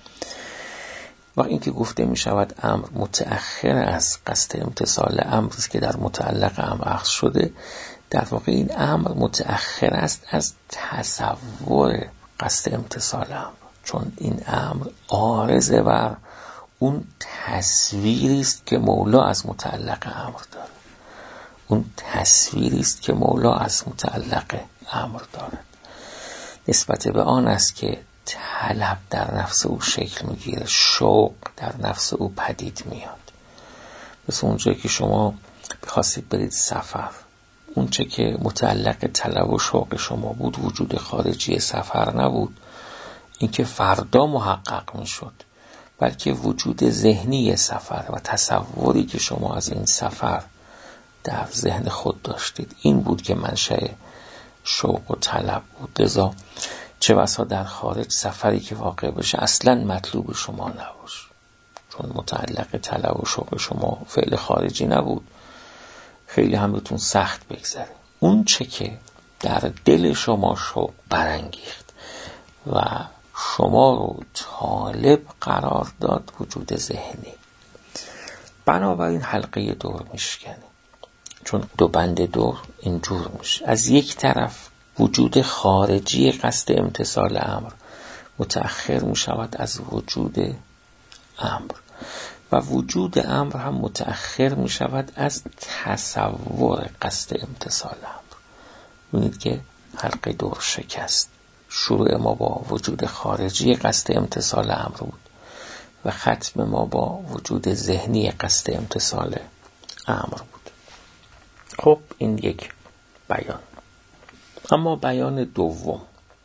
Speaker 1: و این که گفته می شود امر متأخر از قصد امتثال امر است که در متعلق امر اخذ شده، در واقع این امر متأخر است از تصور قصد امتثال امر، چون این امر عارضه بر اون تصویری است که مولا از متعلق امر داره. اون تصویری است که مولا از متعلق امر دارد. نسبت به آن است که طلب در نفس او شکل میگیره، شوق در نفس او پدید میاد. مثل اونجایی که شما بخواستید برید سفر، اون چه که متعلق طلب و شوق شما بود وجود خارجی سفر نبود، اینکه فردا محقق میشد، بلکه وجود ذهنی سفر و تصوری که شما از این سفر در ذهن خود داشتید، این بود که منشأ شوق و طلب بود. لذا چه بسا در خارج سفری که واقع بشه اصلا مطلوب شما نباشه، چون متعلق طلب و شوق شما فعل خارجی نبود، خیلی هم بهتون سخت بگذره. اون چه که در دل شما شوق برانگیخت و شما رو طالب قرار داد وجود ذهنی، بنابراین حلقه دور میشکنه. چون دو بند دور اینجور میشه. از یک طرف وجود خارجی قصد امتثال امر متأخر میشود از وجود امر و وجود امر هم متأخر میشود از تصور قصد امتثال امر. ببینید که حلقه دور شکست. شروع ما با وجود خارجی قصد امتثال امر بود و ختم ما با وجود ذهنی قصد امتثال امر بود. خب این یک بیان. اما بیان دوم،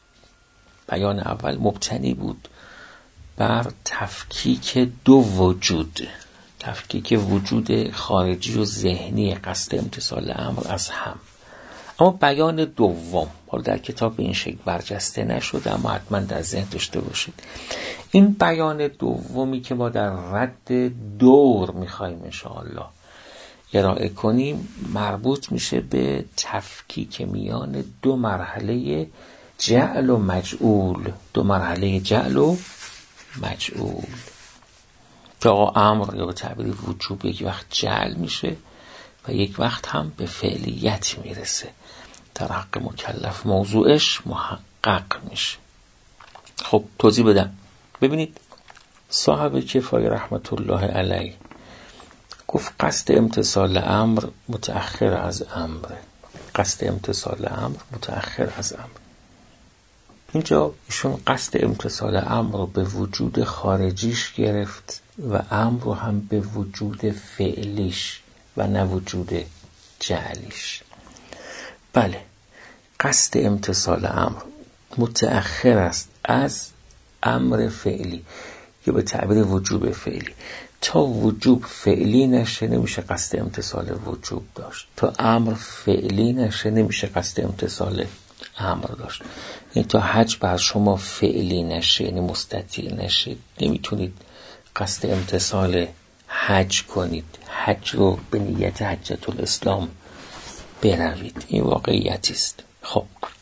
Speaker 1: بیان اول مبتنی بود بر تفکیک دو وجود، تفکیک وجود خارجی و ذهنی قصد امتثال امر از هم. اما بیان دوم، حالا در کتاب به این شکل برجسته نشده، اما حتما در ذهن داشته باشید. این بیان دومی که ما در رد دور میخوایم انشاءالله ارائه کنیم مربوط میشه به تفکیک میان دو مرحله جعل و مجعول. دو مرحله جعل و مجعول که آقا امر یا به تعبیر وجوب یک وقت جعل میشه و یک وقت هم به فعلیت میرسه، در حق مکلف موضوعش محقق میشه. خب توضیح بدم. ببینید صاحب کفایه رحمت الله علیه گفت قصد امتثال امر متأخر از امر. قصد امتثال امر متأخر از امر. اینجا ایشون قصد امتثال امر رو به وجود خارجیش گرفت و امر رو هم به وجود فعلیش و نه وجود جعلیش. بله، قصد امتثال امر متأخر است از امر فعلی یا به تعبیر وجوب فعلی. تا وجوب فعلی نشه نمیشه قصد امتثال وجوب داشت. تا امر فعلی نشه نمیشه قصد امتثال امر داشت. یعنی تا حج بر شما فعلی نشه، یعنی مستطیع نشه، نمیتونید قصد امتثال حج کنید، حج رو به نیت حجت الاسلام بروید. این واقعیتی است. خب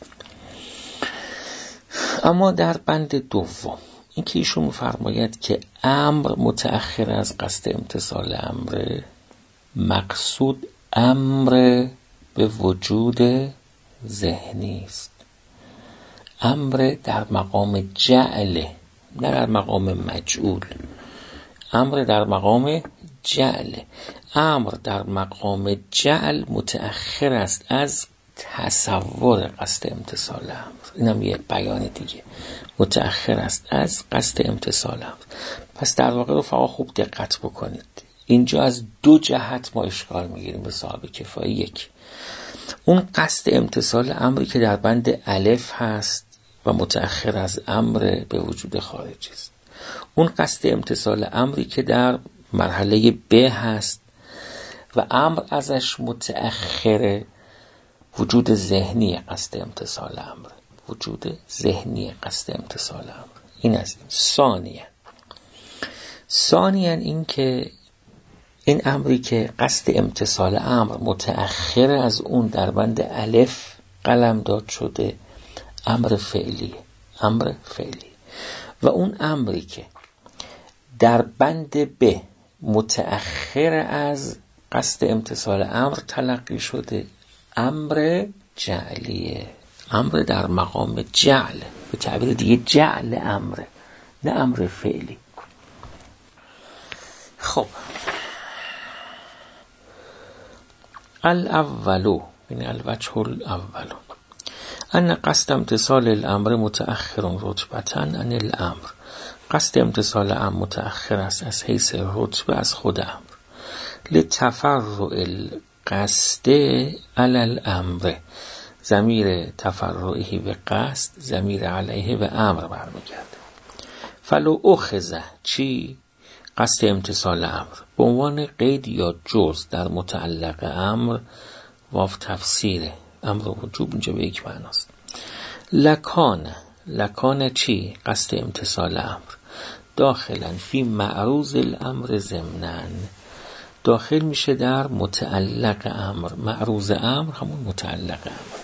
Speaker 1: اما در بند دوم این که ایشون می‌فرماید که امر متأخر از قصد امتثال امر، مقصود امر به وجود ذهنی است. امر در مقام جعل، نه در مقام مجعول. امر در مقام جعل. امر در مقام جعل متأخر است از تصور قصد امتثال امر. اینم یه بیان دیگه. متأخر است از قصد امتثال امر. پس در واقع رفقا خوب دقت بکنید. اینجا از دو جهت ما اشکال میگیریم به صاحب کفایه. یک، اون قصد امتثال امری که در بند الف هست و متأخر از امر به وجود خارجی است. اون قصد امتثال امری که در مرحله ب هست و امر ازش متأخر، وجود ذهنی قصد امتثال امر. وجود ذهنی قصد امتثال امر. این از این. ثانیاً ثانیاً این که این امری که قصد امتثال امر متأخر از اون در بند الف قلم داد شده امر فعلی. امر فعلی. و اون امری که در بند ب متأخر از قصد امتثال امر تلقی شده امر جعلیه. امر در مقام جعل، به تعبیر دیگه جعل امر، نه امر فعلی. خب الاولو، یعنی الوجه الاولو، ان قصد امتثال الامر متأخر رتبة عن الامر. قصد امتثال امر متأخر است از حیث رتبه از خود امر. لتفرع القصد علی الامر. ضمیر تفرعی به قصد ضمیر علیه به امر برمیگرده. فلو اخذ چی؟ قصد امتثال امر به عنوان قید یا جز در متعلق امر، واو تفسیره، امر وجوب اینجا به یک معناست. لکان، لکان چی؟ قصد امتثال امر داخلا فی معروض الامر ضمناً، داخل میشه در متعلق امر. معروض امر همون متعلق امر.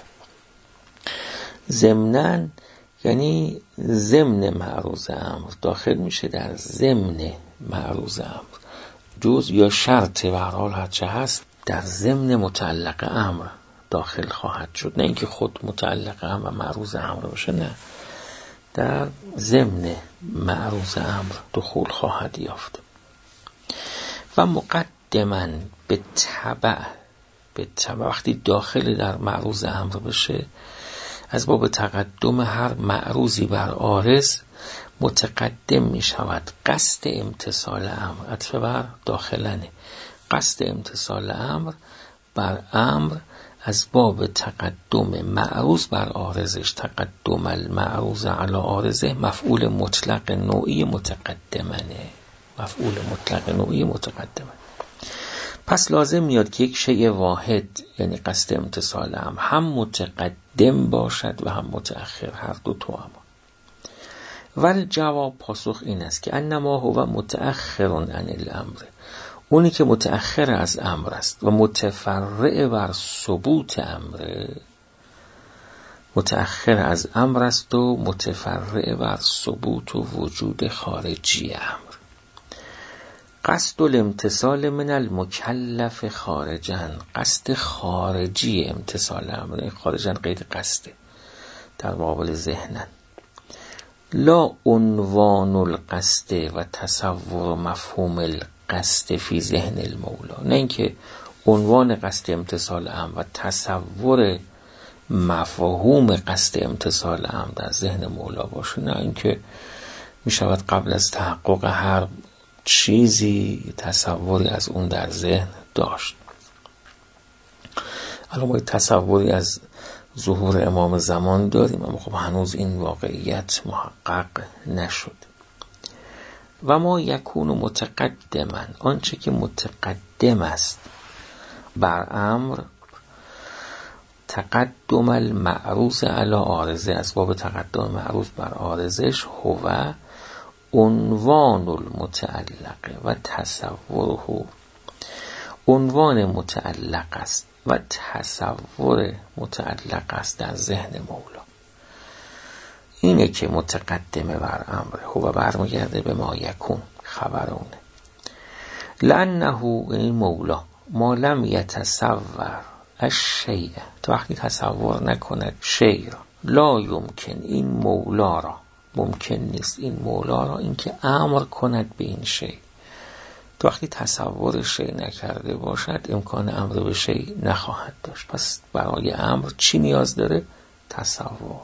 Speaker 1: ضمناً یعنی ضمن معروض امر، داخل میشه در ضمن معروض امر. جز یا شرط به هر حال هرچه هست در ضمن متعلق امر داخل خواهد شد، نه اینکه خود متعلق امر و معروض امر باشه، نه، در ضمن معروض امر دخول خواهد یافت. و مقدما به تبع، به تبع وقتی داخل در معروض امر بشه از باب تقدم هر معروضی بر عارض متقدم می شود قصد امتثال امر. عطف بر داخلنه. قصد امتثال امر بر امر از باب تقدم معروض بر عارضش. تقدم المعروض علی عارضه مفعول مطلق نوعی متقدمنه. مفعول مطلق نوعی متقدمه. پس لازم میاد که یک شیء واحد یعنی قصد امتثال امر هم متقدم باشد و هم متأخر، هر دو تو هم. ولی جواب پاسخ این است که انما هو متأخر عن الامر، اونی که متأخر از امر است و متفرع بر ثبوت امر. متأخر از امر است و متفرع بر ثبوت و وجود خارجی امر. قصد الامتثال من المکلف خارجا، قصد خارجی امتثال امر. خارجا قید قصده در مقابل ذهنن. لا عنوان القصد و تصور مفهوم القصد فی ذهن المولا، نه اینکه عنوان قصد امتثال امر و تصور مفهوم قصد امتثال امر در ذهن مولا باشه، نه اینکه می شود قبل از تحقق هر چیزی تصوری از اون در ذهن داشت. الان ما تصوری از ظهور امام زمان داریم، اما خب هنوز این واقعیت محقق نشد. و ما یکون متقدما، آنچه که متقدم است بر امر، تقدم المعروض علی عارضه، از باب تقدم معروض بر عارضش، هو عنوان المتعلق و تصوره، عنوان متعلق است و تصور متعلق است در ذهن مولا. اینه که متقدمه بر امره، هو برمیگرده به ما یکون، خبر اونه. لانه این مولا ما لم یتصور الشیء، تا وقتی تصور نکند شیء را، لا یمکن، این مولا را ممکن نیست، این مولا را اینکه امر کند به این شیء. تو وقتی تصور شیء نکرده باشد امکان امر به شیء نخواهد داشت. پس برای امر چی نیاز داره؟ تصور.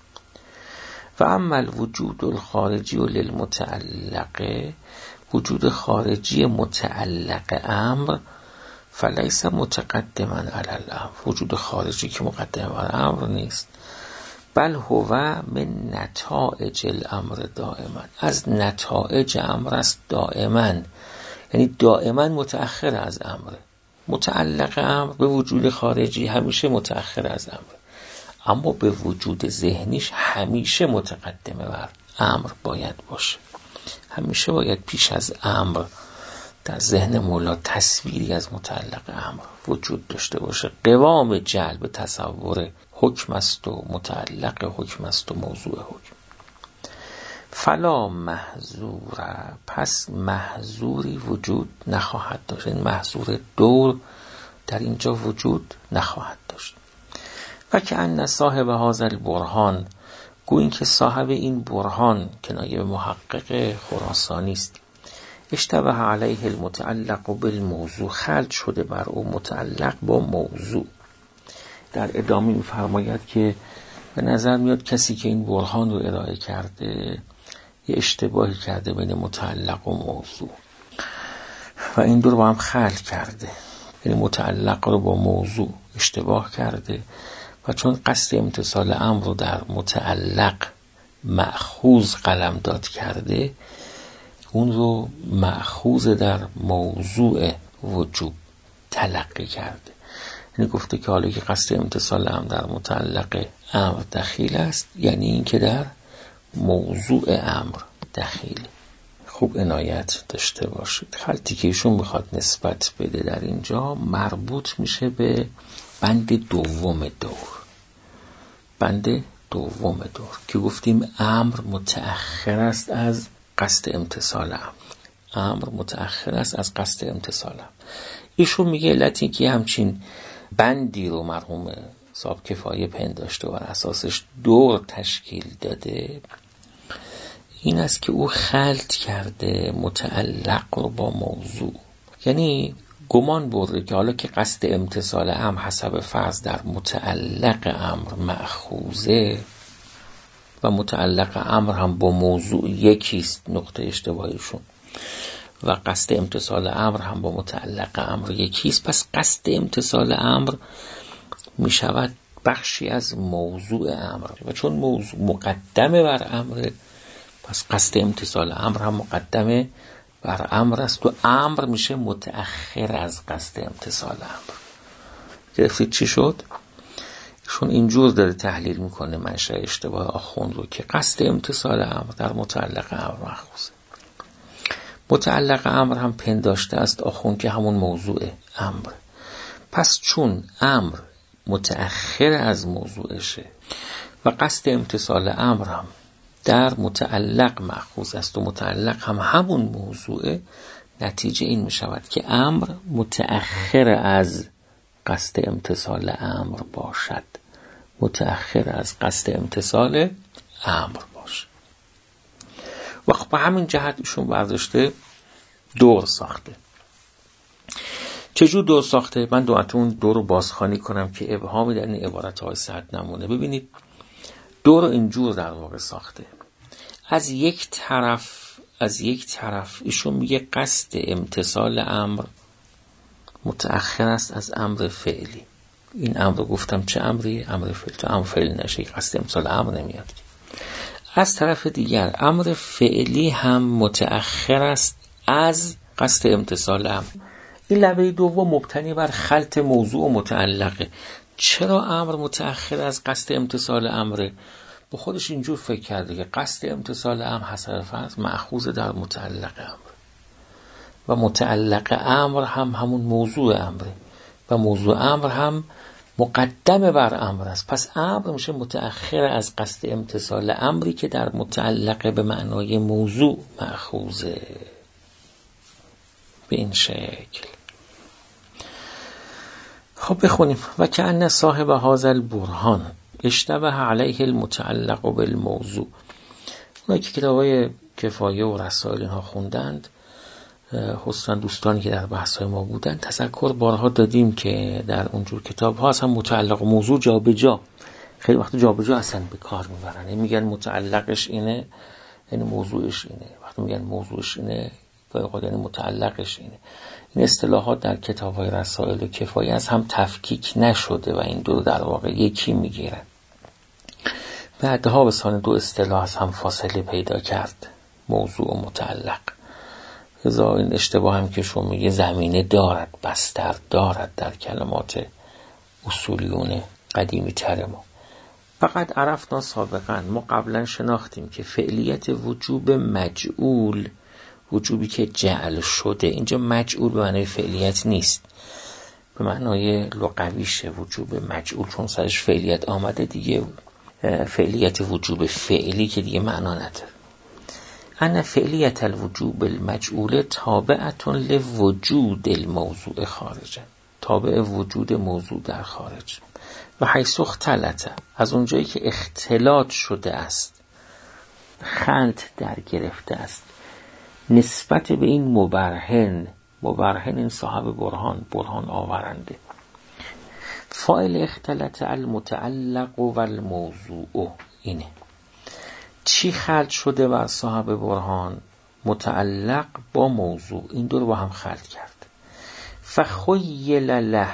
Speaker 1: و اما الوجود الخارجی للمتعلق، وجود خارجی متعلق امر، فلیس متقدما علی الامر، وجود خارجی که مقدم بر امر نیست، بل هو من نتائج الامر دائما، از نتائج امر است دائما، یعنی دائما متأخر از امر. متعلق امر به وجود خارجی همیشه متأخر از امر، اما به وجود ذهنیش همیشه متقدمه بر امر باید باشه. همیشه باید پیش از امر در ذهن مولا تصویری از متعلق امر وجود داشته باشه. قوام جلب تصور حکم است و متعلق حکم است و موضوع حکم. فلا محظور، پس محظوری وجود نخواهد داشت، این محظور دور در اینجا وجود نخواهد داشت. و که ان صاحب هذا البرهان، گویی که صاحب این برهان که نایب محقق خراسانی است، اشتبه علیه المتعلق بالموضوع، خلط شده بر او متعلق با موضوع. در ادامه می‌فرماید که به نظر میاد کسی که این برهان رو ارائه کرده یه اشتباهی کرده بین متعلق و موضوع و این دو رو با هم خلط کرده، یعنی متعلق رو با موضوع اشتباه کرده و چون قصد امتثال امر رو در متعلق مأخوذ قلمداد کرده، اون رو مأخوذ در موضوع وجوب تلقی کرده. یعنی گفته که حالا که قصد امتثال امر در متعلق امر دخیل است، یعنی این که در موضوع امر دخیل. خوب عنایت داشته باشید. خلطی که ایشون بخواد نسبت بده در اینجا مربوط میشه به بند دوم دور. بند دوم دور که گفتیم امر متأخر است از قصد امتثال امر. امر متأخر است از قصد امتثال امر. ایشون میگه علتی که همچین بندی رو مرحوم صاحب کفایه پنداشته و بر اساسش دور تشکیل داده، این است که او خلط کرده متعلق رو با موضوع. یعنی گمان برده که حالا که قصد امتثال امر حسب فرض در متعلق امر مأخوذه و متعلق امر هم با موضوع یکیست، نقطه اشتباهیشون، و قصد امتثال امر هم با متعلق امر یکیست، پس قصد امتثال امر می شود بخشی از موضوع امر و چون موضوع مقدمه بر امر، پس قصد امتثال امر هم مقدمه بر امر است و امر میشه متأخر از قصد امتثال امر. گرفتید چی شد؟ چون اینجور داره تحلیل میکنه منشأ اشتباه آخوند رو که قصد امتثال امر در متعلق امر مأخوذه. متعلق امر هم پنداشته است آخوند که همون موضوع امر. پس چون امر متأخر از موضوعشه و قصد امتثال امر هم در متعلق مأخوذ است و متعلق هم همون موضوعه، نتیجه این می شود که امر متأخر از قصد امتثال امر باشد، متأخر از قصد امتثال امر باشد. و خب به همین جهت ایشون برداشته دور ساخته. چجور دور ساخته؟ من دواتون دور رو بازخوانی کنم که ابهامی در این عبارت های سعد نمونه. ببینید دور رو اینجور در واقع ساخته. از یک طرف از یک طرف ایشون میگه قصد امتثال امر متأخر است از امر فعلی. این امر رو گفتم چه امری؟ امر فعلی. تو امر فعلی نشه قصد امتثال امر نمیاد. از طرف دیگر امر فعلی هم متأخر است از قصد امتثال امر. این لبه دوم مبتنی بر خلط موضوع و متعلقه. چرا امر متأخر از قصد امتثال امره؟ با خودش اینجور فکر کرده که قصد امتثال امر حسب فرض مأخوذ در متعلق امر و متعلق امر هم همون موضوع امره و موضوع امر هم مقدم بر امر است. پس امر میشه متأخر از قصد امتثال امری که در متعلق به معنای موضوع مأخوذه. به این شکل. خب بخونیم. و کأن صاحب هذا البرهان اشتبه علیه المتعلق بالموضوع. اونایی که کتابای کفایه و رسائل اینها خوندند، خصوصا دوستانی که در بحث‌های ما بودند، تذکر بارها دادیم که در اونجور کتاب‌ها اصلا متعلق و موضوع جا به جا، خیلی وقت جا به جا اصلا به کار میبرن. یعنی میگن متعلقش اینه یعنی موضوعش اینه، وقتی میگن موضوعش اینه یعنی متعلقش اینه. این اصطلاحات در کتاب‌های رسائل و کفایه از هم تفکیک نشده و این دو در واقع یکی میگیرن. بعدها به سان دو اصطلاح از هم فاصله پیدا کرد، موضوع و متعلق. لذا این اشتباه هم که شما میگه زمینه دارد، بستر دارد در کلمات اصولیون قدیمی تر ما. فقط عرفنا سابقا، ما قبلا شناختیم که فعلیت وجوب مجعول، وجوبی که جعل شده، اینجا مجعول به معنای فعلیت نیست، به معنای لغویشه وجوب مجعول، چون سرش فعلیت آمده دیگه فعلیت وجوب فعلی که دیگه معنا نداره. ان فعلیت الوجوب المجعول تابعة لوجود الموضوع خارجا، تابع وجود موضوع در خارج. و حیث اختلط، از اونجایی که اختلاط شده است، خلط در گرفته است نسبت به این مبرهن، مبرهن این صاحب برهان، برهان آورنده. فاعل اختلط المتعلق و الموضوع اینه. چی خلط شده بر صاحب برهان؟ متعلق با موضوع، این دو رو با هم خلط کرد. فخیل له،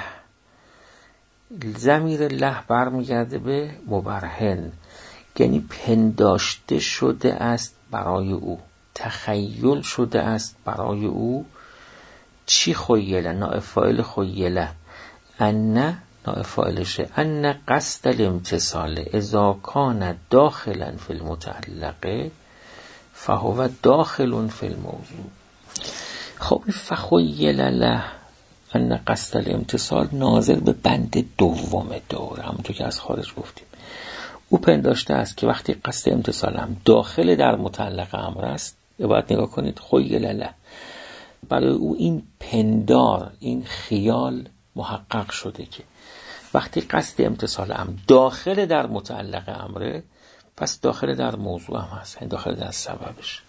Speaker 1: ضمیر له برمیگرده به مبرهن، یعنی پنداشته شده است برای او، تخیل شده است برای او. چی خیله؟ نائب فاعل خیله، ان نائب فاعلشه، ان قصد الامتثال اذا کان داخلا فی المتعلق فهو داخل فی الموضوع. خب فخیل له ان قصد الامتثال ناظر به بند دوم دوره، همونطور که از خارج گفتیم. او پنداشته است که وقتی قصد امتثال هم داخل در متعلق امر است، باید نگاه کنید خیل له، برای او این پندار، این خیال محقق شده که وقتی قصد امتثال هم داخل در متعلق امره، پس داخل در موضوع هم هست، یعنی داخل در سببش.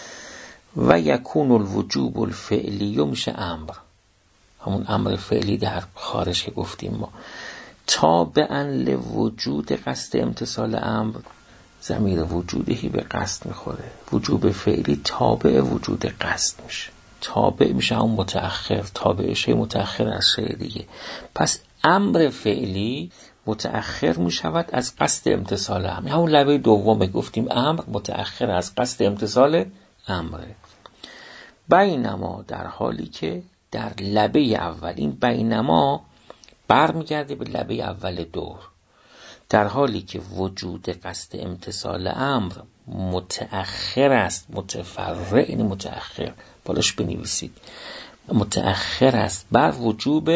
Speaker 1: و یکون الوجوب الفعلی میشه امر، همون امر فعلی در خارج که گفتیم ما، تابعاً لوجود قصد امتثال امر، ضمیر وجودی به قصد میخوره، وجوب فعلی تابع وجود قصد میشه، تابع میشه همون متأخر، تابع شی متأخر از شی دیگه. پس امر فعلی متأخر میشود از قصد امتثال امر، همون لبه دوم گفتیم امر متأخر از قصد امتثال امره. بینما، در حالی که در لبه اول، این بینما برمیگرده به لبه اول دور، در حالی که وجود قصد امتثال امر متأخر است، متفرع این متأخر بالاش بنویسید، متأخر است بر وجوب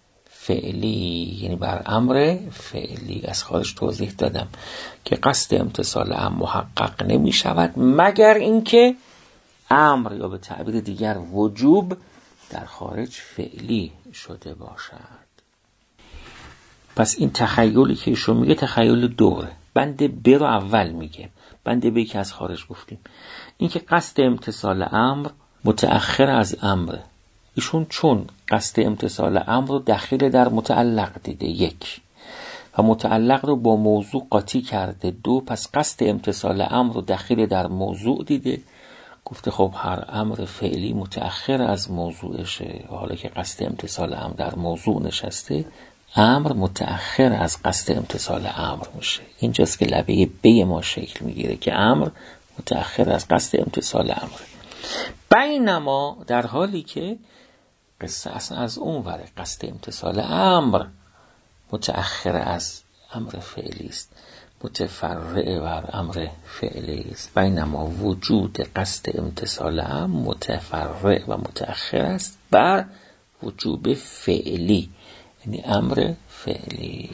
Speaker 1: فعلی، یعنی بر امر فعلی. از خارج توضیح دادم که قصد امتثال امر محقق نمی شود مگر اینکه امر یا به تعبیر دیگر وجوب در خارج فعلی شده باشد. پس این تخیلی که ایشون میگه تخیل دوره، بند ب رو اول میگه، بند ب که از خارج گفتیم. این که قصد امتصال امر متأخر از امر، ایشون چون قصد امتصال امر رو دخیل در متعلق دیده یک و متعلق رو با موضوع قاطی کرده دو، پس قصد امتصال امر رو دخیل در موضوع دیده، گفته خب هر امر فعلی متأخر از موضوعشه و حالا که قصد امتصال امر در موضوع نشسته، امر متأخر از قصد امتصال امر میشه. اینجاست که لبه بی ما شکل میگیره که امر متأخر از قصد امتصال امر. بینما در حالی که قصه اصلا از اون وره، قصد امتصال امر متأخر از امر فعلی است، متفرع بر امر فعلی است. بینما وجود قصد امتصال امر متفرع و متأخر است بر وجوب فعلی، یعنی امر فعلی.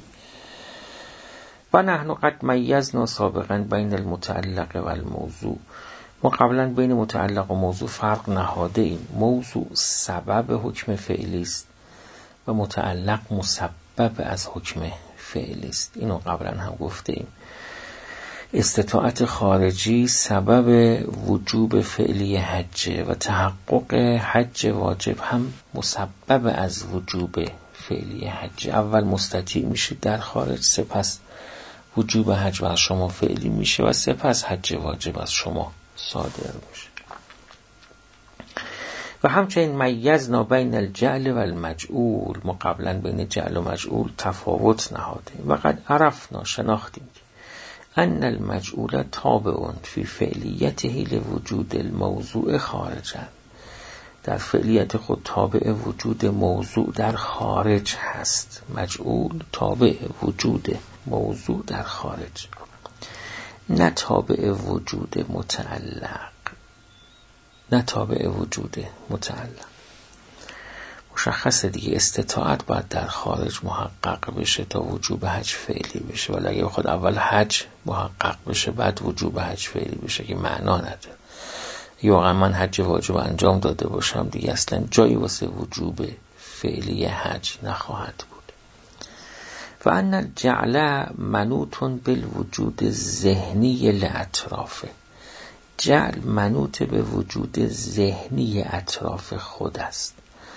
Speaker 1: و نحن قد میزنا سابقا بین المتعلق و الموضوع، ما قبلا بین متعلق و موضوع فرق نهاده ایم. موضوع سبب حکم فعلی است و متعلق مسبب از حکم فعلی است. اینو قبلا هم گفته ایم. استطاعت خارجی سبب وجوب فعلی حجه و تحقق حج واجب هم مسبب از وجوب فعلی حج. اول مستطیع میشه در خارج، سپس وجوب حج بر شما فعلی میشه و سپس حج واجب از شما صادر میشه. و همچنین میزنا بین الجعل و المجعول، ما قبلا بین جعل و مجعول تفاوت نهادیم. و قد عرفنا، شناختیم ان المجعول تابع فی فعلیته لوجود الموضوع خارجا، در فعلیت خود تابع وجود موضوع در خارج هست. مجعول تابع وجود موضوع در خارج، نه تابع وجود متعلق، نه تابع وجود متعلق. مشخصه دیگه، استطاعت باید در خارج محقق بشه تا وجوب حج فعلی بشه، ولی اگه بخواد اول حج محقق بشه بعد وجوب حج فعلی بشه که معنا نداره. یا واقعا من حج واجب انجام داده باشم دیگه اصلا جایی واسه وجوب فعلی حج نخواهد بود. و ان الجعل منوط بالوجود ذهنی الاطراف، جعل منوط به وجود ذهنی اطراف خود است.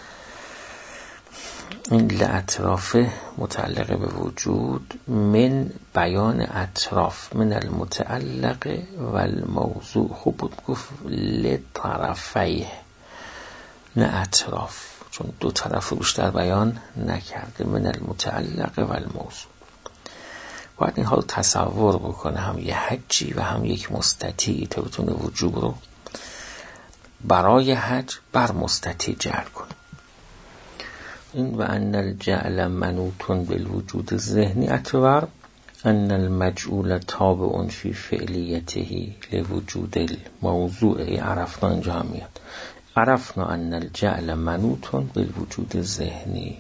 Speaker 1: این لأطراف متعلق به وجود، من بیان اطراف، من المتعلق و الموضوع. خوب بود گفت لطرفیه نه اطراف، چون دو طرف بیشتر بیان نکرده. من المتعلق و الموضوع، باید این حال تصور بکنه هم یه حجی و هم یک مستطیعی تا بتونه وجوب رو برای حج بر مستطیع جعل کنه. این و ان الجعل منوط بالوجود الذهنی اطور ان المجعول تابع فی فعلیته لوجود الموضوع. عرفنا اینجا هم میاد، عرفنا ان الجعل منوط بالوجود الذهنی.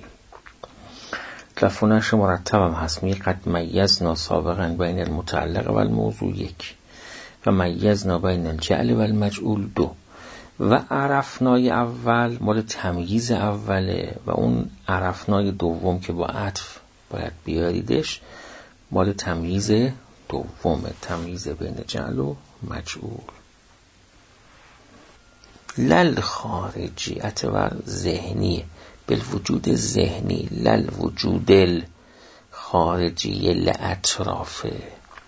Speaker 1: لفظش مرتب هم هست، می قد میزنا سابقا بین المتعلق و الموضوع یک و میزنا بین الجعل و المجعول دو. و عرفنای اول مال تمییز اوله و اون عرفنای دوم که با عطف باید بیاریدش مال تمییز دومه، تمییز بین جعل و مجعول. لل خارجی اعتبار ذهنیه، بالوجود ذهنی، لل وجود خارجی لأطرافه.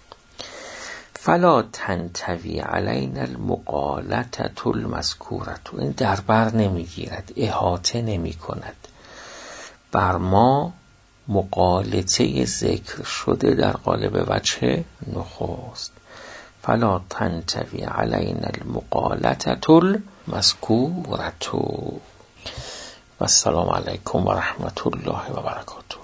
Speaker 1: فلا تنتوی علینا المقالطة المذکورة، این در بر نمیگیرد، احاطه نمی کند بر ما مقالطه ذکر شده در قالب وجه نخست. فلا تنتوی علینا المقالطة المذکورة. و السلام علیکم و رحمت الله و برکاته.